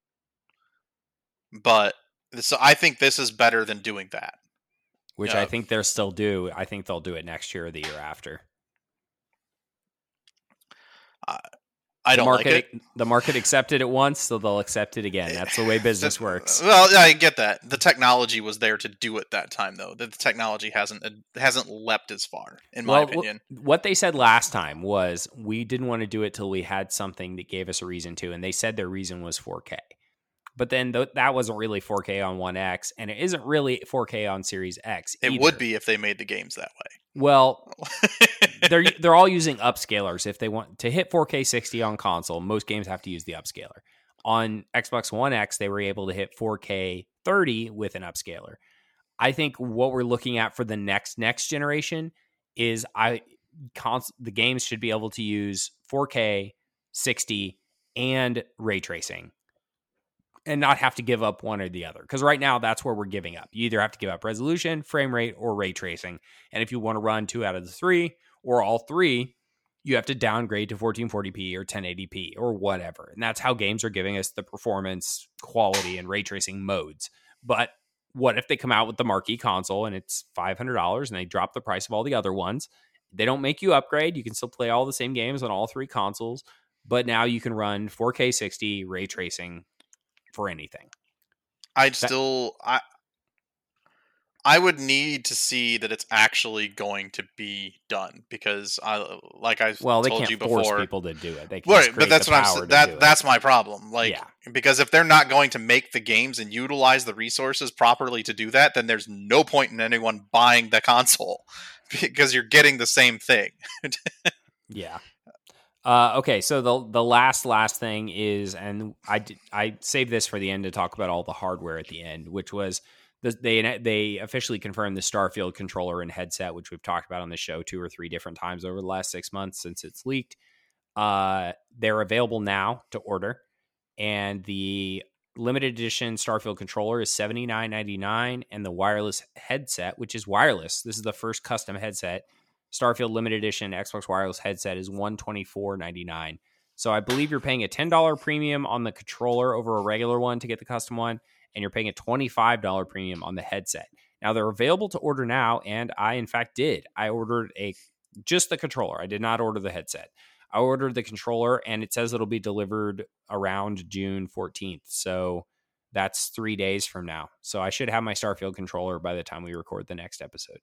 But so I think this is better than doing that. Which yeah. I think they'll still do. I think they'll do it next year or the year after. Uh, I don't the market, like it. The market accepted it once, so they'll accept it again. That's the way business works. Well, I get that. The technology was there to do it that time, though. The technology hasn't hasn't leapt as far, in my well, opinion. What they said last time was we didn't want to do it till we had something that gave us a reason to, and they said their reason was four K. but then th- that wasn't really four K on One X, and it isn't really four K on Series X It either. would be if they made the games that way. Well, they're they're all using upscalers. If they want to hit four K sixty on console, most games have to use the upscaler. On Xbox One X, they were able to hit four K thirty with an upscaler. I think what we're looking at for the next next generation is I cons- the games should be able to use four K sixty and ray tracing and not have to give up one or the other. Because right now, that's where we're giving up. You either have to give up resolution, frame rate, or ray tracing. And if you want to run two out of the three or all three, you have to downgrade to fourteen forty p or ten eighty p or whatever. And that's how games are giving us the performance, quality, and ray tracing modes. But what if they come out with the marquee console and it's five hundred dollars and they drop the price of all the other ones? They don't make you upgrade. You can still play all the same games on all three consoles, but now you can run four K sixty ray tracing for anything. I'd That- still I I would need to see that it's actually going to be done because I like I Well, they told can't you force before. people to do it. They can Right, just but create that's the what I'm power saying. to do That it. that's my problem. Like Yeah. because if they're not going to make the games and utilize the resources properly to do that, then there's no point in anyone buying the console because you're getting the same thing. Yeah. Uh, okay, so the the last last thing is, and I did, I saved this for the end to talk about all the hardware at the end, which was the, they they officially confirmed the Starfield controller and headset, which we've talked about on the show two or three different times over the last six months since it's leaked. Uh, they're available now to order, and the limited edition Starfield controller is seventy-nine ninety-nine, and the wireless headset, which is wireless, this is the first custom headset. Starfield limited edition Xbox wireless headset is one hundred twenty-four ninety-nine. So I believe you're paying a ten dollars premium on the controller over a regular one to get the custom one, and you're paying a twenty-five dollars premium on the headset. Now they're available to order now, and I in fact did. I ordered a just the controller. I did not order the headset. I ordered the controller, and it says it'll be delivered around June fourteenth. So that's three days from now. So I should have my Starfield controller by the time we record the next episode,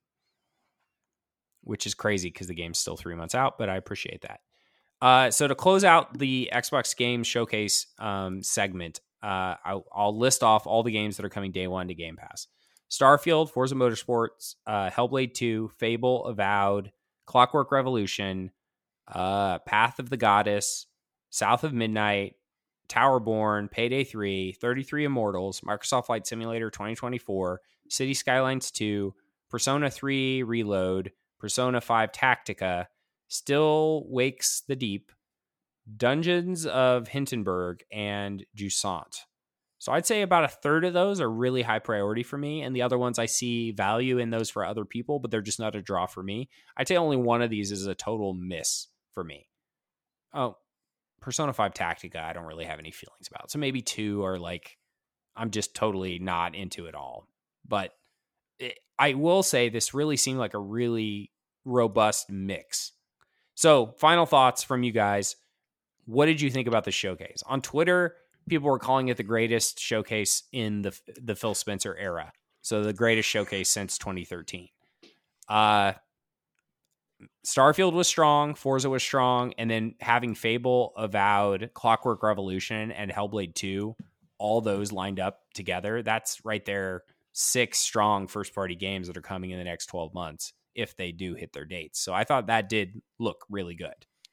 which is crazy because the game's still three months out, but I appreciate that. Uh, so to close out the Xbox Game Showcase um, segment, uh, I'll, I'll list off all the games that are coming day one to Game Pass. Starfield, Forza Motorsports, uh, Hellblade two, Fable, Avowed, Clockwork Revolution, uh, Path of the Goddess, South of Midnight, Towerborn, Payday three, thirty-three Immortals, Microsoft Flight Simulator twenty twenty-four, City Skylines two, Persona three Reload, Persona five Tactica, Still Wakes the Deep, Dungeons of Hindenburg, and Jusant. So I'd say about a third of those are really high priority for me, and the other ones I see value in those for other people, but they're just not a draw for me. I'd say only one of these is a total miss for me. Oh, Persona five Tactica, I don't really have any feelings about. So maybe two are like, I'm just totally not into it all. But it, I will say this really seemed like a really robust mix. So final thoughts from you guys. What did you think about the showcase? On Twitter, people were calling it the greatest showcase in the the Phil Spencer era. So the greatest showcase since twenty thirteen. Uh, Starfield was strong, Forza was strong, and then having Fable, Avowed, Clockwork Revolution, and Hellblade two, all those lined up together, that's right there six strong first-party games that are coming in the next twelve months if they do hit their dates. So I thought that did look really good.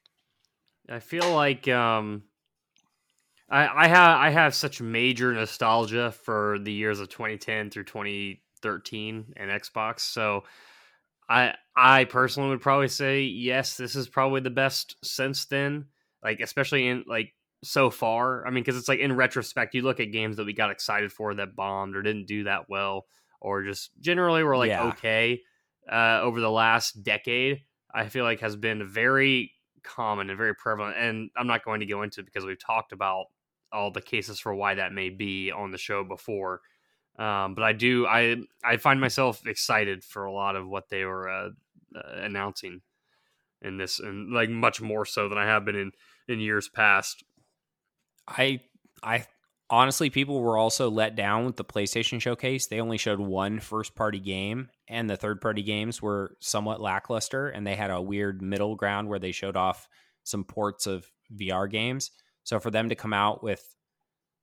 I feel like um, I, I have I have such major nostalgia for the years of twenty ten through twenty thirteen and Xbox. So I I personally would probably say yes, this is probably the best since then. Like especially in like so far. I mean, because it's like in retrospect, you look at games that we got excited for that bombed or didn't do that well, or just generally were like Yeah. okay uh, over the last decade. I feel like has been very common and very prevalent, and I'm not going to go into it because we've talked about all the cases for why that may be on the show before. Um, but I do, I I find myself excited for a lot of what they were uh, uh, announcing in this, and like much more so than I have been in in years past. I I honestly, people were also let down with the PlayStation Showcase. They only showed one first-party game, and the third-party games were somewhat lackluster, and they had a weird middle ground where they showed off some ports of V R games. So for them to come out with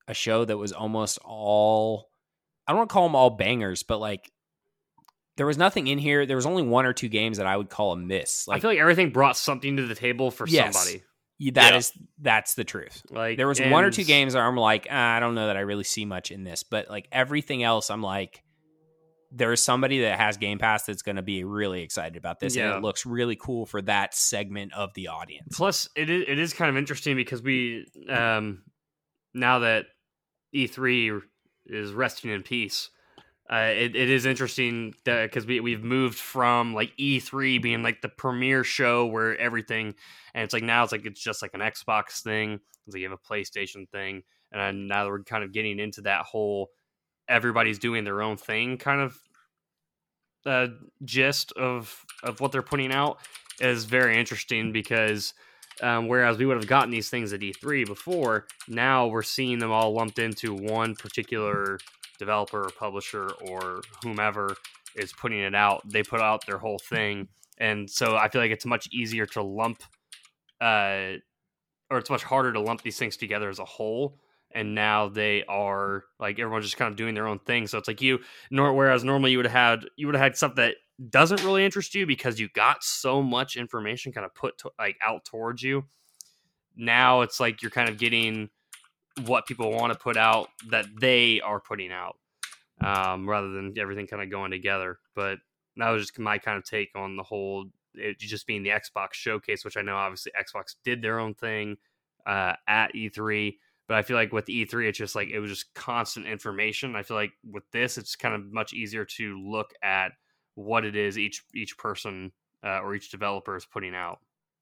a show that was almost all, I don't want to call them all bangers, but like there was nothing in here. There was only one or two games that I would call a miss. Like, I feel like everything brought something to the table for yes, somebody. That Yeah. is, that's the truth. Like There was and, one or two games where I'm like, ah, I don't know that I really see much in this, but like everything else, I'm like, there's somebody that has Game Pass that's going to be really excited about this, Yeah. and it looks really cool for that segment of the audience. Plus, it is it is kind of interesting because we um now that E three is resting in peace, uh, it, it is interesting because we we've moved from like E three being like the premier show where everything, and it's like now it's like it's just like an Xbox thing. It's like you have a PlayStation thing, and now we're kind of getting into that whole everybody's doing their own thing kind of uh, gist of of what they're putting out is very interesting because. Um, whereas we would have gotten these things at E three before, now we're seeing them all lumped into one particular developer or publisher or whomever is putting it out. They put out their whole thing. And so I feel like it's much easier to lump, uh, or it's much harder to lump these things together as a whole. And now they are like everyone's just kind of doing their own thing. So it's like you, nor whereas normally you would have had you would have had stuff that doesn't really interest you because you got so much information kind of put to, like out towards you. Now it's like you're kind of getting what people want to put out that they are putting out, um, rather than everything kind of going together. But that was just my kind of take on the whole, it just being the Xbox showcase, which I know obviously Xbox did their own thing uh, at E three. But I feel like with E three, it's just like it was just constant information. I feel like with this, it's kind of much easier to look at what it is each each person uh, or each developer is putting out.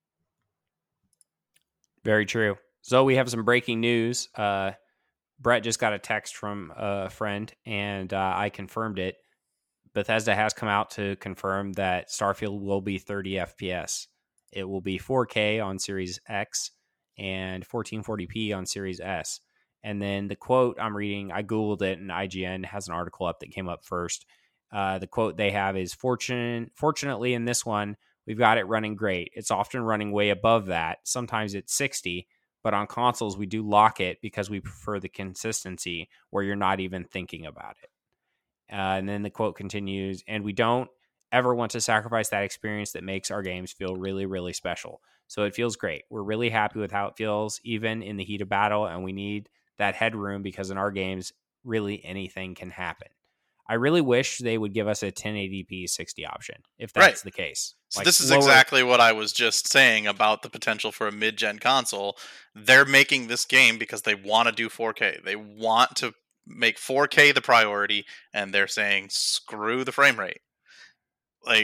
Very true. So we have some breaking news. Uh, Brett just got a text from a friend, and uh, I confirmed it. Bethesda has come out to confirm that Starfield will be thirty F P S. It will be four K on Series X and fourteen forty p on Series S. And then the quote I'm reading, I Googled it, and I G N has an article up that came up first. Uh, the quote they have is, Fortune, fortunately in this one, we've got it running great. It's often running way above that. Sometimes it's sixty, but on consoles, we do lock it because we prefer the consistency where you're not even thinking about it. Uh, and then the quote continues, and we don't ever want to sacrifice that experience that makes our games feel really, really special. So it feels great. We're really happy with how it feels, even in the heat of battle, and we need that headroom because in our games, really anything can happen. I really wish they would give us a ten eighty p sixty option, if that's Right. the case. So Like, this is lower- exactly what I was just saying about the potential for a mid-gen console. They're making this game because they want to do four K. They want to make four K the priority, and they're saying, screw the frame rate. Like,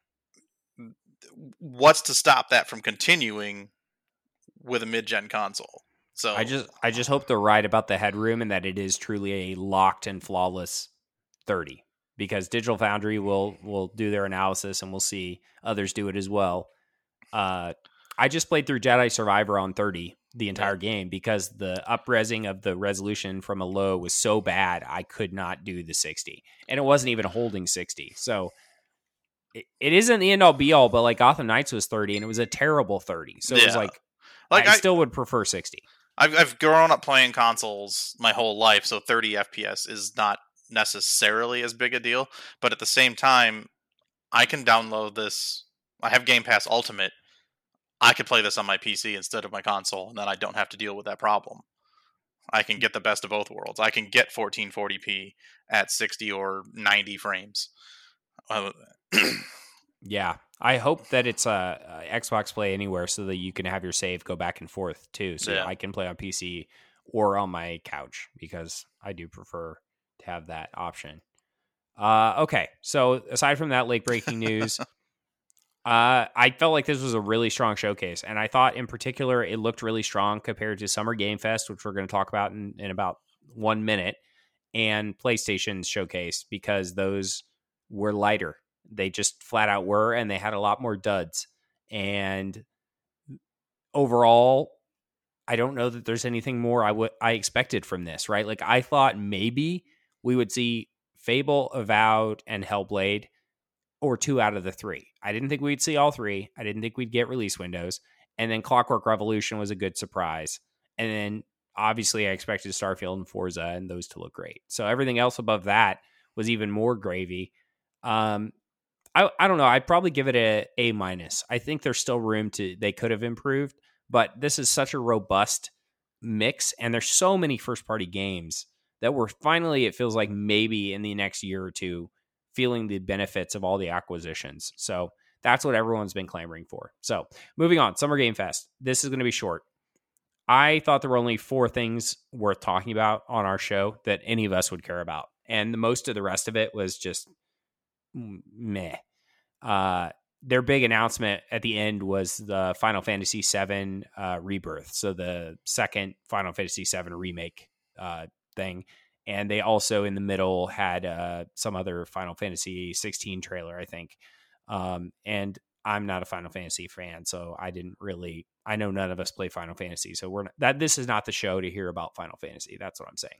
what's to stop that from continuing with a mid-gen console? So I just I just hope they're right about the headroom and that it is truly a locked and flawless thirty, because Digital Foundry will will do their analysis and we'll see others do it as well. Uh, I just played through Jedi Survivor on thirty the entire game because the up-resing of the resolution from a low was so bad I could not do the sixty, and it wasn't even holding sixty. So it, it isn't the end-all be-all, but like Gotham Knights was thirty and it was a terrible thirty. So it was Yeah. like, like I, I, still would prefer sixty. I've I've grown up playing consoles my whole life, so thirty F P S is not necessarily as big a deal. But at the same time, I can download this. I have Game Pass Ultimate. I could play this on my P C instead of my console, and then I don't have to deal with that problem. I can get the best of both worlds. I can get fourteen forty p at sixty or ninety frames. Uh, Yeah, I hope that it's a, a Xbox Play Anywhere so that you can have your save go back and forth too. So Yeah. I can play on P C or on my couch because I do prefer to have that option. Uh, okay, so aside from that late breaking news, uh, I felt like this was a really strong showcase, and I thought in particular it looked really strong compared to Summer Game Fest, which we're going to talk about in, in about one minute, and PlayStation's showcase because those were lighter. They just flat out were, and they had a lot more duds. And overall, I don't know that there's anything more I would I expected from this, right? Like I thought maybe we would see Fable, Avowed, and Hellblade, or two out of the three. I didn't think we'd see all three. I didn't think we'd get release windows. And then Clockwork Revolution was a good surprise. And then obviously I expected Starfield and Forza and those to look great. So everything else above that was even more gravy. Um, I, I don't know. I'd probably give it a A minus. I think there's still room to, they could have improved, but this is such a robust mix. And there's so many first party games that we're finally, it feels like maybe in the next year or two, feeling the benefits of all the acquisitions. So that's what everyone's been clamoring for. So moving on, Summer Game Fest. This is going to be short. I thought there were only four things worth talking about on our show that any of us would care about. And the most of the rest of it was just meh. Uh, their big announcement at the end was the Final Fantasy seven uh, Rebirth. So the second Final Fantasy seven remake uh, thing. And they also in the middle had uh, some other Final Fantasy sixteen trailer, I think. Um, and I'm not a Final Fantasy fan, so I didn't really, I know none of us play Final Fantasy. So we're not, that this is not the show to hear about Final Fantasy. That's what I'm saying.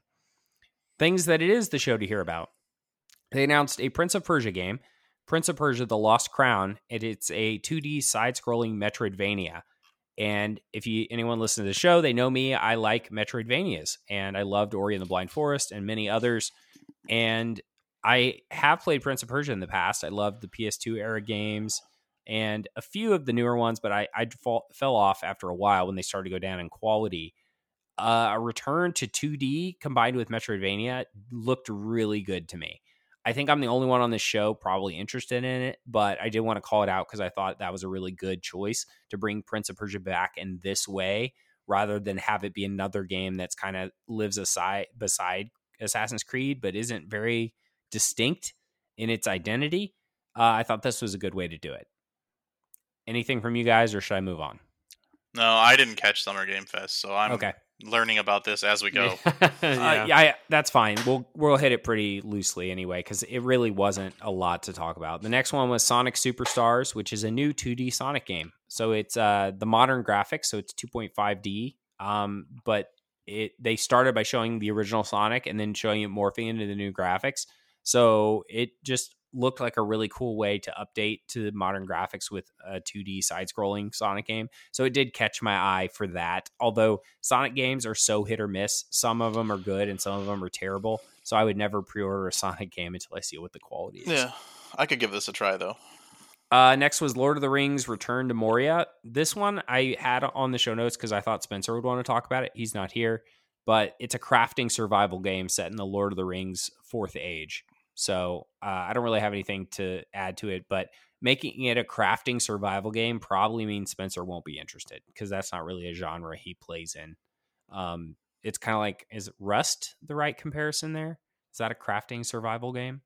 Things that it is the show to hear about. They announced a Prince of Persia game, Prince of Persia: The Lost Crown, and it's a two D side-scrolling Metroidvania. And if you anyone listen to the show, they know me. I like Metroidvanias, and I loved Ori and the Blind Forest and many others. And I have played Prince of Persia in the past. I loved the P S two era games and a few of the newer ones, but I, I fall, fell off after a while when they started to go down in quality. Uh, a return to two D combined with Metroidvania looked really good to me. I think I'm the only one on this show probably interested in it, but I did want to call it out because I thought that was a really good choice to bring Prince of Persia back in this way, rather than have it be another game that's kind of lives aside beside Assassin's Creed, but isn't very distinct in its identity. Uh, I thought this was a good way to do it. Anything from you guys, or should I move on? No, I didn't catch Summer Game Fest, so I'm okay. learning about this as we go. yeah, uh, yeah I, that's fine. We'll we'll hit it pretty loosely anyway, because it really wasn't a lot to talk about. The next one was Sonic Superstars, which is a new two D Sonic game. So it's uh, the modern graphics, so it's two point five D, um, but it they started by showing the original Sonic and then showing it morphing into the new graphics. So it just looked like a really cool way to update to the modern graphics with a two D side-scrolling Sonic game. So it did catch my eye for that. Although Sonic games are so hit or miss. Some of them are good and some of them are terrible. So I would never pre-order a Sonic game until I see what the quality is. Yeah, I could give this a try, though. Uh, next was Lord of the Rings Return to Moria. This one I had on the show notes because I thought Spencer would want to talk about it. He's not here. But it's a crafting survival game set in the Lord of the Rings Fourth Age. So uh, I don't really have anything to add to it, but making it a crafting survival game probably means Spencer won't be interested because that's not really a genre he plays in. Um, it's kind of like, is Rust the right comparison there? Is that a crafting survival game?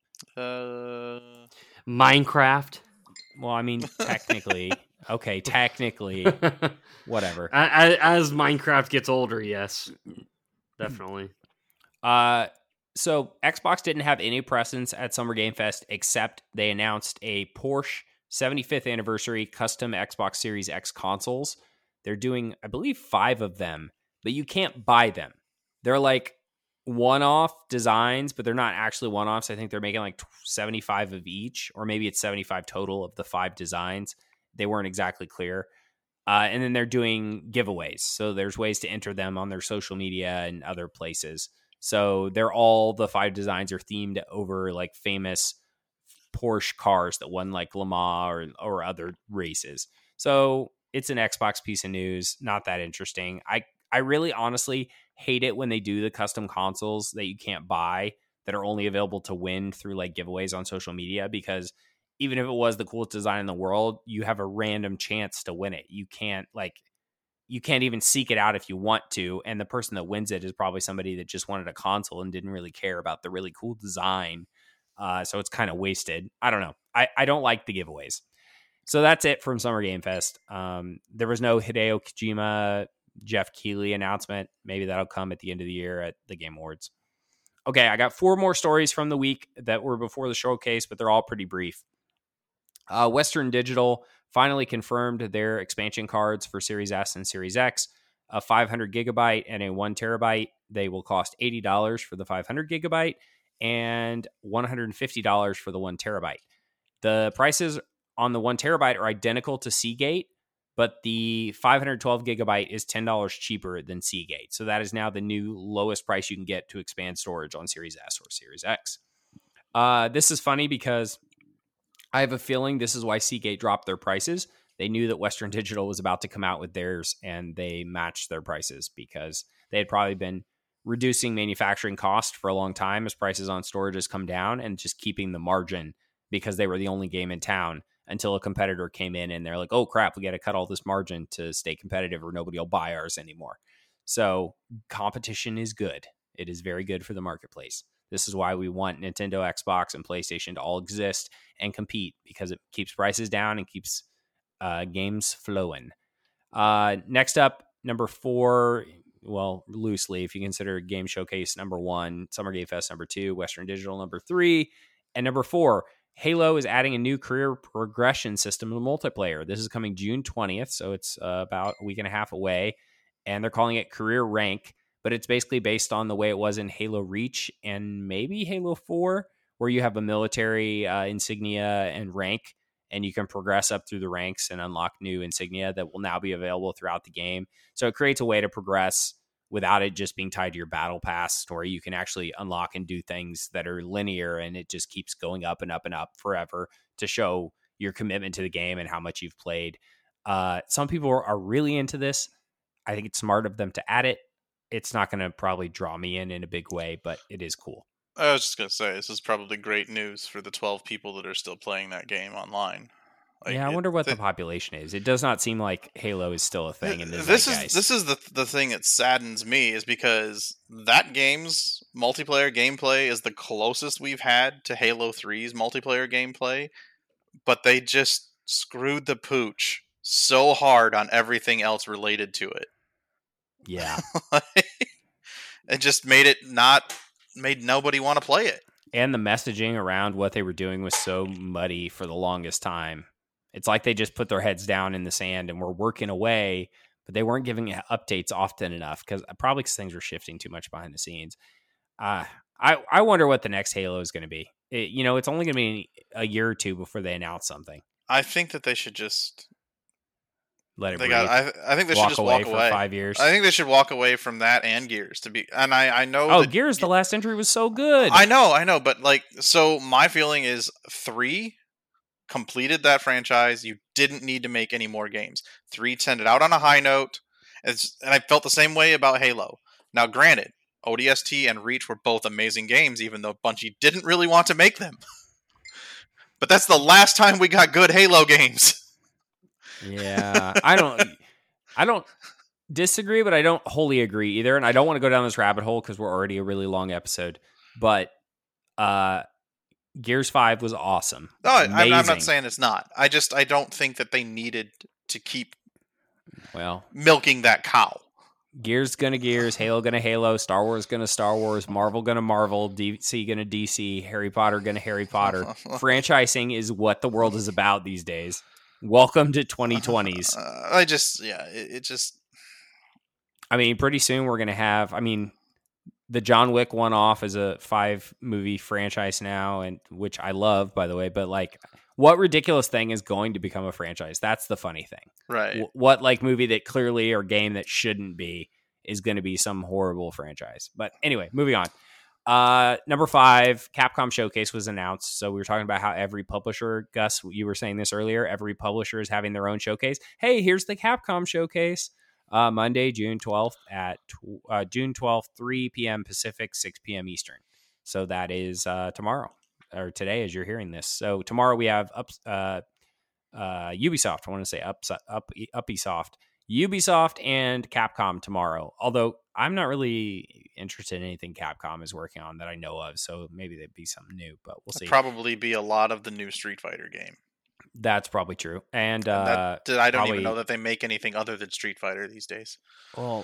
Uh, Minecraft. Well, I mean, technically, okay, technically, whatever. As, as Minecraft gets older, yes, definitely. Uh, So Xbox didn't have any presence at Summer Game Fest except they announced a Porsche seventy-fifth anniversary custom Xbox Series X consoles. They're doing, I believe, five of them, but you can't buy them. They're like one-off designs, but they're not actually one-offs. I think they're making like seventy-five of each, or maybe it's seventy-five total of the five designs. They weren't exactly clear. Uh, and then they're doing giveaways. So there's ways to enter them on their social media and other places. So they're all, the five designs are themed over like famous Porsche cars that won like Le Mans or, or other races. So it's an Xbox piece of news. Not that interesting. I, I really honestly hate it when they do the custom consoles that you can't buy that are only available to win through like giveaways on social media, because even if it was the coolest design in the world, you have a random chance to win it. You can't like, you can't even seek it out if you want to. And the person that wins it is probably somebody that just wanted a console and didn't really care about the really cool design. Uh, so it's kind of wasted. I don't know. I, I don't like the giveaways. So that's it from Summer Game Fest. Um, there was no Hideo Kojima, Jeff Keighley announcement. Maybe that'll come at the end of the year at the Game Awards. Okay, I got four more stories from the week that were before the showcase, but they're all pretty brief. Uh, Western Digital finally confirmed their expansion cards for Series S and Series X, a five hundred gigabyte and a one terabyte. They will cost eighty dollars for the five hundred gigabyte and one hundred fifty dollars for the one terabyte. The prices on the one terabyte are identical to Seagate, but the five hundred twelve gigabyte is ten dollars cheaper than Seagate. So that is now the new lowest price you can get to expand storage on Series S or Series X. Uh, this is funny because I have a feeling this is why Seagate dropped their prices. They knew that Western Digital was about to come out with theirs, and they matched their prices because they had probably been reducing manufacturing cost for a long time as prices on storage has come down, and just keeping the margin because they were the only game in town until a competitor came in and they're like, oh crap, we got to cut all this margin to stay competitive or nobody will buy ours anymore. So competition is good. It is very good for the marketplace. This is why we want Nintendo, Xbox, and PlayStation to all exist and compete, because it keeps prices down and keeps uh, games flowing. Uh, next up, number four, well, loosely, if you consider Game Showcase number one, Summer Game Fest number two, Western Digital number three, and number four, Halo is adding a new career progression system to multiplayer. This is coming June twentieth, so it's uh, about a week and a half away, and they're calling it Career Rank, but it's basically based on the way it was in Halo Reach and maybe Halo four, where you have a military uh, insignia and rank, and you can progress up through the ranks and unlock new insignia that will now be available throughout the game. So it creates a way to progress without it just being tied to your battle pass, where you can actually unlock and do things that are linear, and it just keeps going up and up and up forever to show your commitment to the game and how much you've played. Uh, some people are really into this. I think it's smart of them to add it. It's not going to probably draw me in in a big way, but it is cool. I was just going to say, this is probably great news for the twelve people that are still playing that game online. Like, yeah, I wonder it, what the, the population is. It does not seem like Halo is still a thing in this. This is this is the the thing that saddens me, is because that game's multiplayer gameplay is the closest we've had to Halo three's multiplayer gameplay, but they just screwed the pooch so hard on everything else related to it. Yeah. It just made it not made nobody want to play it. And the messaging around what they were doing was so muddy for the longest time. It's like they just put their heads down in the sand and were working away, but they weren't giving updates often enough, because probably because things were shifting too much behind the scenes. Uh, I, I wonder what the next Halo is going to be. It, you know, it's only going to be a year or two before they announce something. I think that they should just let it they breathe. Got, I, I think they walk should just away walk for away. five years. I think they should walk away from that and Gears to be. And I, I know. Oh, that, Gears, the last entry was so good. I know, I know, but like, so my feeling is three completed that franchise. You didn't need to make any more games. Three sent it out on a high note, it's, and I felt the same way about Halo. Now, granted, O D S T and Reach were both amazing games, even though Bungie didn't really want to make them. But that's the last time we got good Halo games. Yeah, I don't, I don't disagree, but I don't wholly agree either. And I don't want to go down this rabbit hole because we're already a really long episode. But uh, Gears five was awesome. No, I, I'm not saying it's not. I just I don't think that they needed to keep well milking that cow. Gears gonna Gears, Halo gonna Halo, Star Wars gonna Star Wars, Marvel gonna Marvel, D C gonna D C, Harry Potter gonna Harry Potter. Franchising is what the world is about these days. Welcome to twenty twenties. Uh, I just, yeah, it, it just... I mean, pretty soon we're going to have, I mean, the John Wick one-off is a five-movie franchise now, and which I love, by the way, but, like, what ridiculous thing is going to become a franchise? That's the funny thing. Right. W- what, like, movie that clearly, or game that shouldn't be, is going to be some horrible franchise? But anyway, moving on. Uh, number five, Capcom Showcase was announced. So we were talking about how every publisher, Gus, you were saying this earlier, every publisher is having their own showcase. Hey, here's the Capcom Showcase. Uh, Monday, June twelfth at tw- uh, June twelfth, three p.m. Pacific, six p.m. Eastern. So that is uh, tomorrow, or today as you're hearing this. So tomorrow we have up, uh, uh, Ubisoft. I want to say up, up, Ubisoft. Ubisoft and Capcom tomorrow. Although I'm not really interested in anything Capcom is working on that I know of, so maybe there'd be something new, but we'll see. It'll probably be a lot of the new Street Fighter game. That's probably true. And, uh, that, I don't probably, even know that they make anything other than Street Fighter these days. Well,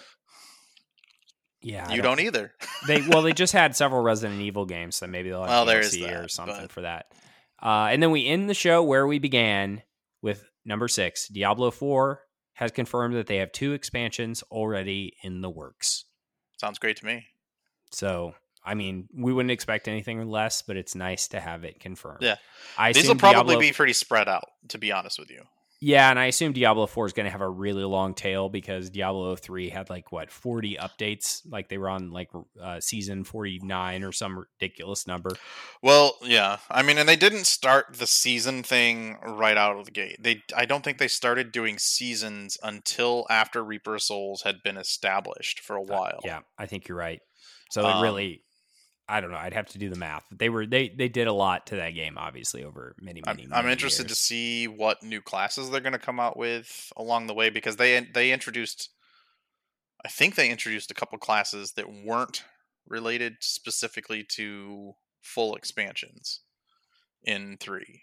yeah, you don't, don't either. they well, they just had several Resident Evil games, so maybe they'll have well, D L C there is that, or something but... for that. Uh, and then we end the show where we began with number six, Diablo four. Has confirmed that they have two expansions already in the works. Sounds great to me. So, I mean, we wouldn't expect anything less, but it's nice to have it confirmed. Yeah. I These will probably Diablo... be pretty spread out, to be honest with you. Yeah, and I assume Diablo four is going to have a really long tail because Diablo three had like what forty updates, like they were on like uh, season forty-nine or some ridiculous number. Well, yeah. I mean, and they didn't start the season thing right out of the gate. They I don't think they started doing seasons until after Reaper of Souls had been established for a while. Uh, yeah, I think you're right. So Um, it really I don't know. I'd have to do the math. They were they they did a lot to that game, obviously, over many I'm, many. I'm many interested years. to see what new classes they're going to come out with along the way because they they introduced, I think they introduced a couple classes that weren't related specifically to full expansions in three.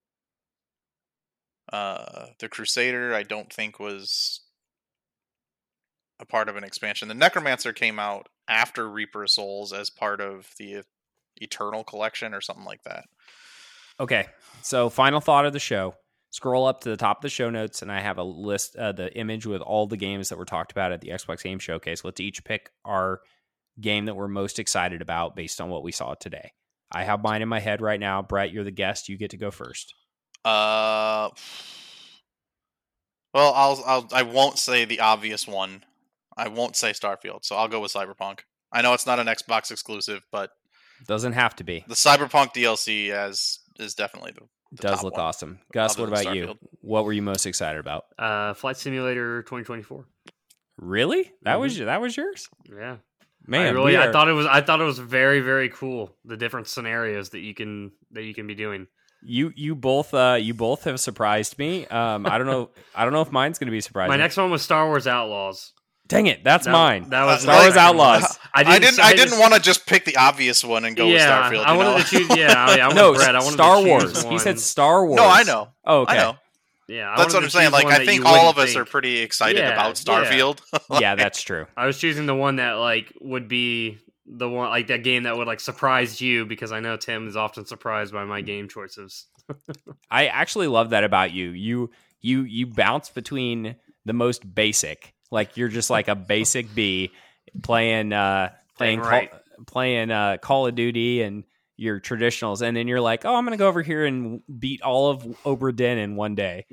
Uh, the Crusader, I don't think was a part of an expansion. The Necromancer came out after Reaper of Souls as part of the Eternal Collection or something like that. Okay, so final thought of the show. Scroll up to the top of the show notes, and I have a list, uh, the image with all the games that were talked about at the Xbox Game Showcase. Let's each pick our game that we're most excited about based on what we saw today. I have mine in my head right now. Brett, you're the guest. You get to go first. Uh, well, I'll I'll I won't say the obvious one. I won't say Starfield, so I'll go with Cyberpunk. I know it's not an Xbox exclusive, but Doesn't have to be. the Cyberpunk D L C as is definitely the, the Does top look one. awesome. Gus, other what than about you? Starfield. What were you most excited about? Uh, Flight Simulator twenty twenty-four. Really? That Mhm. was that was yours? Yeah, Man, I really, we I are- thought it was, I thought it was very, very cool. The different scenarios that you can, that you can be doing. you you both uh you both have surprised me. Um, I don't know. I don't know if mine's going to be surprising. My next one was Star Wars Outlaws. Dang it, that's That- mine. That was Uh, Star my Wars second Outlaws. one. I didn't. I didn't, just- want to just pick the obvious one and go yeah, with Starfield. I you wanted know? to choose. Yeah, I, I No, wanted Brett. I wanted Star to choose Wars. One. He said Star Wars. No, I know. Oh, okay. I know. Yeah, I That's what wanted I'm to saying. choose Like, one I that think you all wouldn't of us think. are pretty excited Yeah, about Starfield. Yeah, that's true. I was choosing the one that like would be the one like that game that would like surprise you because I know Tim is often surprised by my game choices. I actually love that about you. You you you bounce between the most basic, like you're just like a basic B playing uh playing Dang right. Call, playing uh Call of Duty and your traditionals, and then you're like, oh, I'm gonna go over here and beat all of Obra Dinn in one day,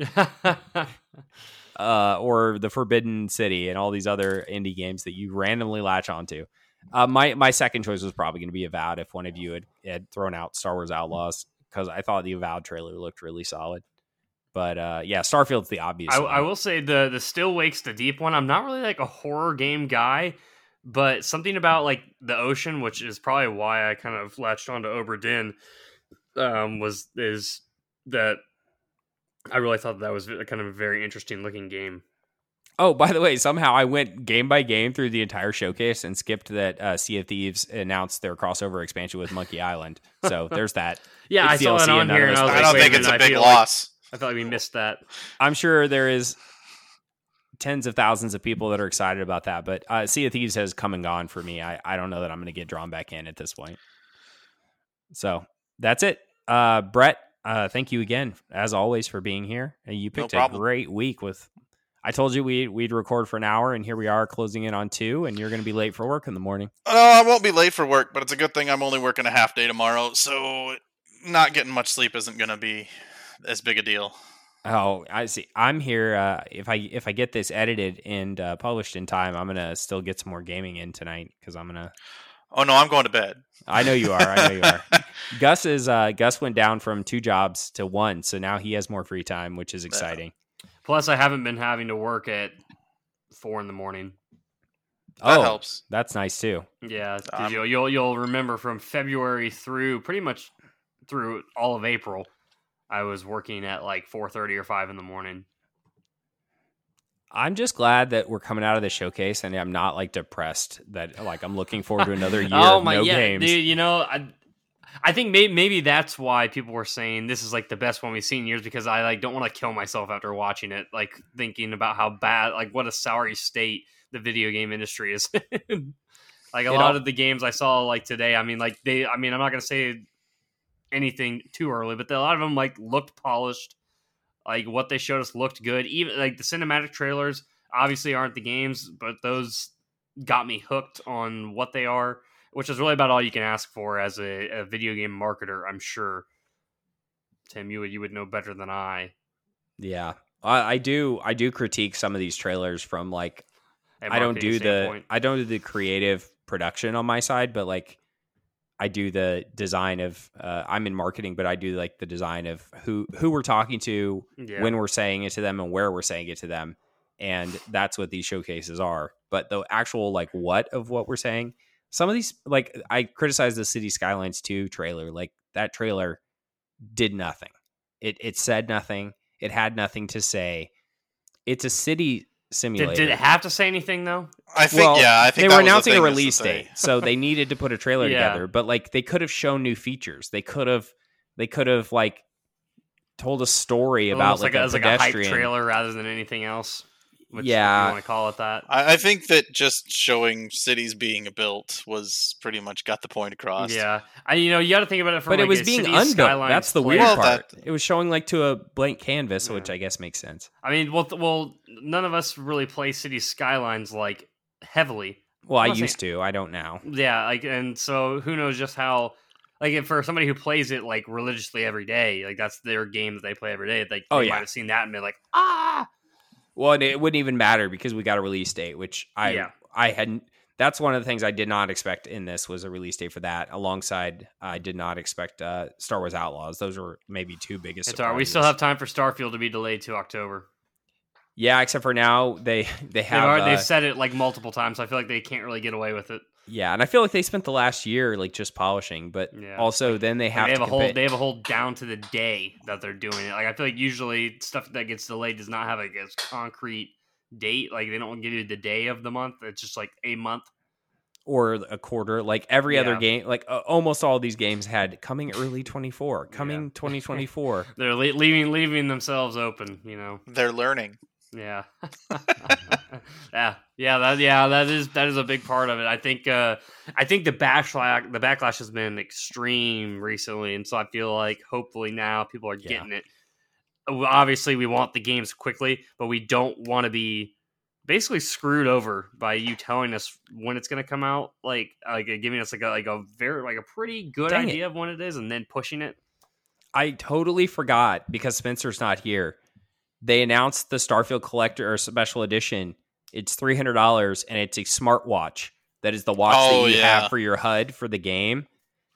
uh, or the Forbidden City and all these other indie games that you randomly latch onto. Uh, my my second choice was probably going to be Avowed if one of you had, had thrown out Star Wars Outlaws because I thought the Avowed trailer looked really solid. But uh, yeah, Starfield's the obvious I, one. I will say the the Still Wakes the Deep one. I'm not really like a horror game guy, but something about like the ocean, which is probably why I kind of latched onto Obra Dinn, um, was is that I really thought that was kind of a very interesting looking game. Oh, by the way, somehow I went game by game through the entire showcase and skipped that uh, Sea of Thieves announced their crossover expansion with Monkey Island. So there's that. Yeah, I It's saw D L it C on and none here, of and those I was I like, don't wait think a it's a minute, I big feel like- loss. I felt like we missed that. I'm sure there is tens of thousands of people that are excited about that, but uh, Sea of Thieves has come and gone for me. I, I don't know that I'm going to get drawn back in at this point. So that's it. Uh, Brett, uh, thank you again, as always, for being here. And you No picked a problem. great week with. I told you we, we'd record for an hour, and here we are closing in on two, and you're going to be late for work in the morning. No, I won't be late for work, but it's a good thing I'm only working a half day tomorrow, so not getting much sleep isn't going to be as big a deal. Oh, I see. I'm here. Uh, if I if I get this edited and uh, published in time, I'm gonna still get some more gaming in tonight because I'm gonna. Oh no, I'm going to bed. I know you are. I know you are. Gus is uh, Gus went down from two jobs to one, so now he has more free time, which is exciting. Plus, I haven't been having to work at four in the morning. That oh, helps. that's nice too. Yeah, 'cause Um, you'll, you'll you'll remember from February through pretty much through all of April, I was working at like four thirty or five in the morning. I'm just glad that we're coming out of the showcase, and I'm not like depressed that like I'm looking forward to another year oh of my no yeah, games. dude, you know I. I think maybe, maybe that's why people were saying this is like the best one we've seen in years because I like don't want to kill myself after watching it, like thinking about how bad, like what a sorry state the video game industry is in. Like a It lot all- of the games I saw like today, I mean, like they, I mean, I'm not gonna say anything too early, but a lot of them like looked polished. Like what they showed us looked good. Even like the cinematic trailers obviously aren't the games, but those got me hooked on what they are, which is really about all you can ask for as a, a video game marketer, I'm sure. Tim, you would you would know better than I. Yeah. I, I do I do critique some of these trailers from like A I don't marketing do standpoint. the I don't do the creative production on my side, but like I do the design of uh, I'm in marketing, but I do like the design of who who we're talking to, Yeah. when we're saying it to them, and where we're saying it to them, and that's what these showcases are. But the actual like what of what we're saying, some of these, like I criticize the City Skylines two trailer. Like that trailer did nothing. It it said nothing. It had nothing to say. It's a city simulator. Did, did it have to say anything though? I think Well, yeah, I think they that were was the announcing a thing is release that they- date, so they needed to put a trailer Yeah. together. But like, they could have shown new features. They could have, they could have like told a story about Almost like, like, a, a as like a hype pedestrian. trailer rather than anything else. Which, Yeah. if you want to call it that. I, I think that just showing cities being built was pretty much got the point across. Yeah, I you know you got to think about it from But like it was a being Cities unbuilt. Skylines That's the player. weird Well, part. that- It was showing like to a blank canvas, Yeah. which I guess makes sense. I mean, well, th- well, none of us really play Cities Skylines like heavily. Well, I I'm not used to. I don't now. Yeah, like, and so who knows just how, like, if for somebody who plays it like religiously every day, like that's their game that they play every day. Like, Oh, they yeah. might have seen that and been like, ah, Well, and it wouldn't even matter because we got a release date, which I Yeah. I hadn't. That's one of the things I did not expect in this was a release date for that. Alongside, I did not expect uh, Star Wars Outlaws. Those were maybe two biggest. it's all right. We surprises. still have time for Starfield to be delayed to October. Yeah, except for now they they They've, have. already, uh, they've said it like multiple times. So I feel like they can't really get away with it. yeah, and I feel like they spent the last year like just polishing, but Yeah. also then they Like, have they have to a whole compare- they have a whole down to the day that they're doing it. Like I feel like usually stuff that gets delayed does not have like a concrete date. Like they don't give you the day of the month. It's just like a month. or a quarter. Like every other Yeah. game, like uh, almost all these games had coming early twenty-four, coming Yeah. twenty twenty-four. They're le- leaving leaving themselves open. You know. They're learning. Yeah. yeah. Yeah, that yeah, that is that is a big part of it. I think uh I think the backlash the backlash has been extreme recently, and so I feel like hopefully now people are Yeah. getting it. Obviously we want the games quickly, but we don't want to be basically screwed over by you telling us when it's going to come out, like like uh, giving us like a like a very like a pretty good Dang it. idea of when it is and then pushing it. I totally forgot because Spencer's not here. They announced the Starfield Collector or Special Edition. It's three hundred dollars and it's a smartwatch. That is the watch Oh, that you yeah. have for your H U D for the game.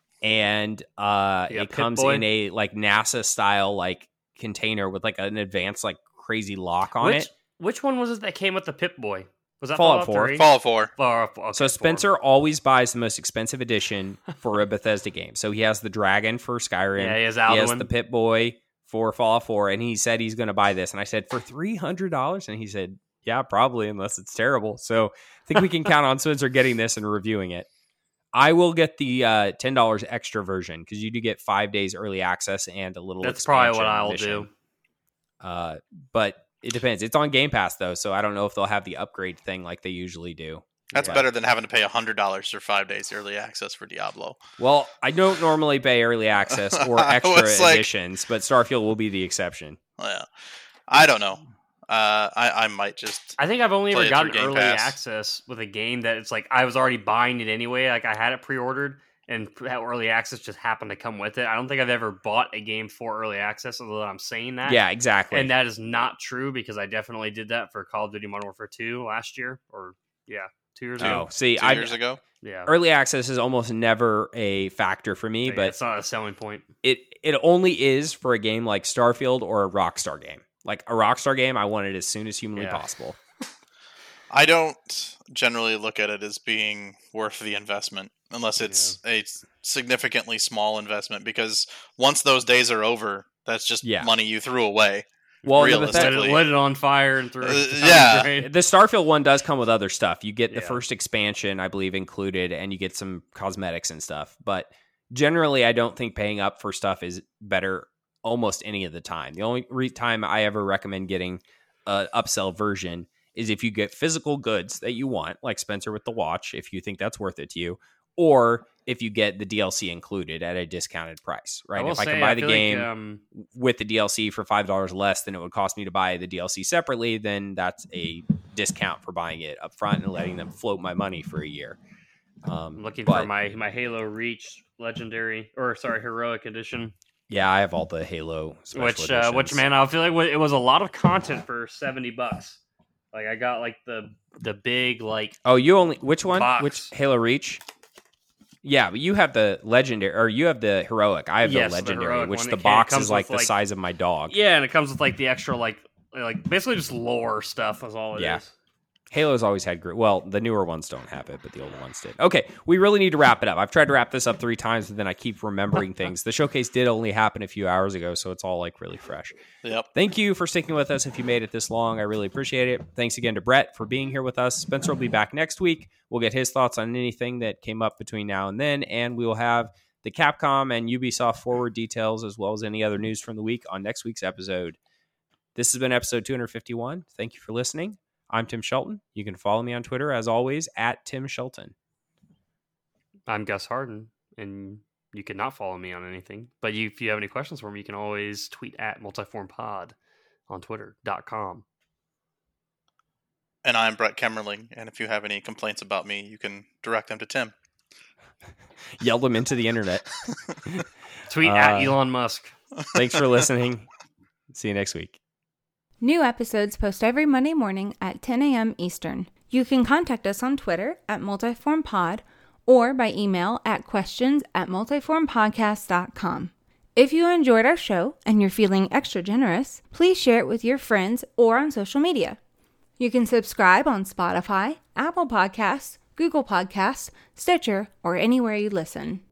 And uh, Yeah, it comes Pip-Boy. in a like NASA style like container with like an advanced like crazy lock on which it. which one was it that came with the Pip-Boy? Was that Fallout Fallout four. three? Fallout four. Fallout four, okay, So four. Spencer always buys the most expensive edition for a Bethesda game. So he has the Dragon for Skyrim. Yeah, he has He has Alduin. the Pit Boy for Fallout four, and he said he's going to buy this. And I said, for three hundred dollars? And he said, yeah, probably, unless it's terrible. So I think we can count on Spencer getting this and reviewing it. I will get the uh, ten dollars extra version because you do get five days early access and a little That's probably what expansion I'll mission. do. Uh, but it depends. It's on Game Pass, though, so I don't know if they'll have the upgrade thing like they usually do. That's Yeah. better than having to pay one hundred dollars for five days early access for Diablo. Well, I don't normally pay early access or I extra was like- editions, but Starfield will be the exception. Yeah. I don't know. Uh, I, I might just. I think I've only Play ever it gotten through Game early Pass. access with a game that it's like I was already buying it anyway. Like I had it pre-ordered, and that early access just happened to come with it. I don't think I've ever bought a game for early access, although I'm saying that. Yeah, exactly. And that is not true because I definitely did that for Call of Duty Modern Warfare two last year, or yeah, two years oh, ago. see, Two I, years ago. Yeah, early access is almost never a factor for me, Yeah, but it's not a selling point. it it only is for a game like Starfield or a Rockstar game. Like a Rockstar game, I want it as soon as humanly Yeah. possible. I don't generally look at it as being worth the investment unless it's a significantly small investment because once those days are over, that's just Yeah. money you threw away. Well, the, Realistically. Lit Bethesda, it, lit it on fire and threw it. Uh, down the yeah. drain. the Starfield one does come with other stuff. You get the Yeah. first expansion, I believe, included, and you get some cosmetics and stuff. But generally, I don't think paying up for stuff is better almost any of the time. The only re- time I ever recommend getting an upsell version is if you get physical goods that you want, like Spencer with the watch, if you think that's worth it to you, or if you get the D L C included at a discounted price, right? will If I say, can buy the feel like, game um, with the D L C for five dollars less than it would cost me to buy the D L C separately, then that's a discount for buying it up front and letting them float my money for a year. Um, I'm looking but- for my my Halo Reach Legendary or sorry Heroic Edition. Yeah, I have all the Halo special which uh, which man, I feel like it was a lot of content for seventy bucks. Like I got like the the big like oh you only which one box. Which Halo Reach? Yeah, but you have the legendary or you have the heroic. I have yes, the legendary, the which one. the It box comes is like with, the size of my dog. Yeah, and it comes with like the extra like like basically just lore stuff is all it Yeah. is. Halo's always had great. Well, the newer ones don't have it, but the older ones did. Okay, we really need to wrap it up. I've tried to wrap this up three times, but then I keep remembering things. The showcase did only happen a few hours ago, so it's all like really fresh. Yep. Thank you for sticking with us. If you made it this long, I really appreciate it. Thanks again to Brett for being here with us. Spencer will be back next week. We'll get his thoughts on anything that came up between now and then, and we will have the Capcom and Ubisoft forward details as well as any other news from the week on next week's episode. This has been episode two fifty-one. Thank you for listening. I'm Tim Shelton. You can follow me on Twitter, as always, at Tim Shelton. I'm Gus Harden, and you cannot follow me on anything. But you, if you have any questions for me, you can always tweet at multiformpod on twitter dot com. And I'm Brett Kemmerling, and if you have any complaints about me, you can direct them to Tim. Yell them into the internet. Tweet uh, at Elon Musk. Thanks for listening. See you next week. New episodes post every Monday morning at ten a.m. Eastern. You can contact us on Twitter at multiformpod or by email at questions at multiformpodcast dot com. If you enjoyed our show and you're feeling extra generous, please share it with your friends or on social media. You can subscribe on Spotify, Apple Podcasts, Google Podcasts, Stitcher, or anywhere you listen.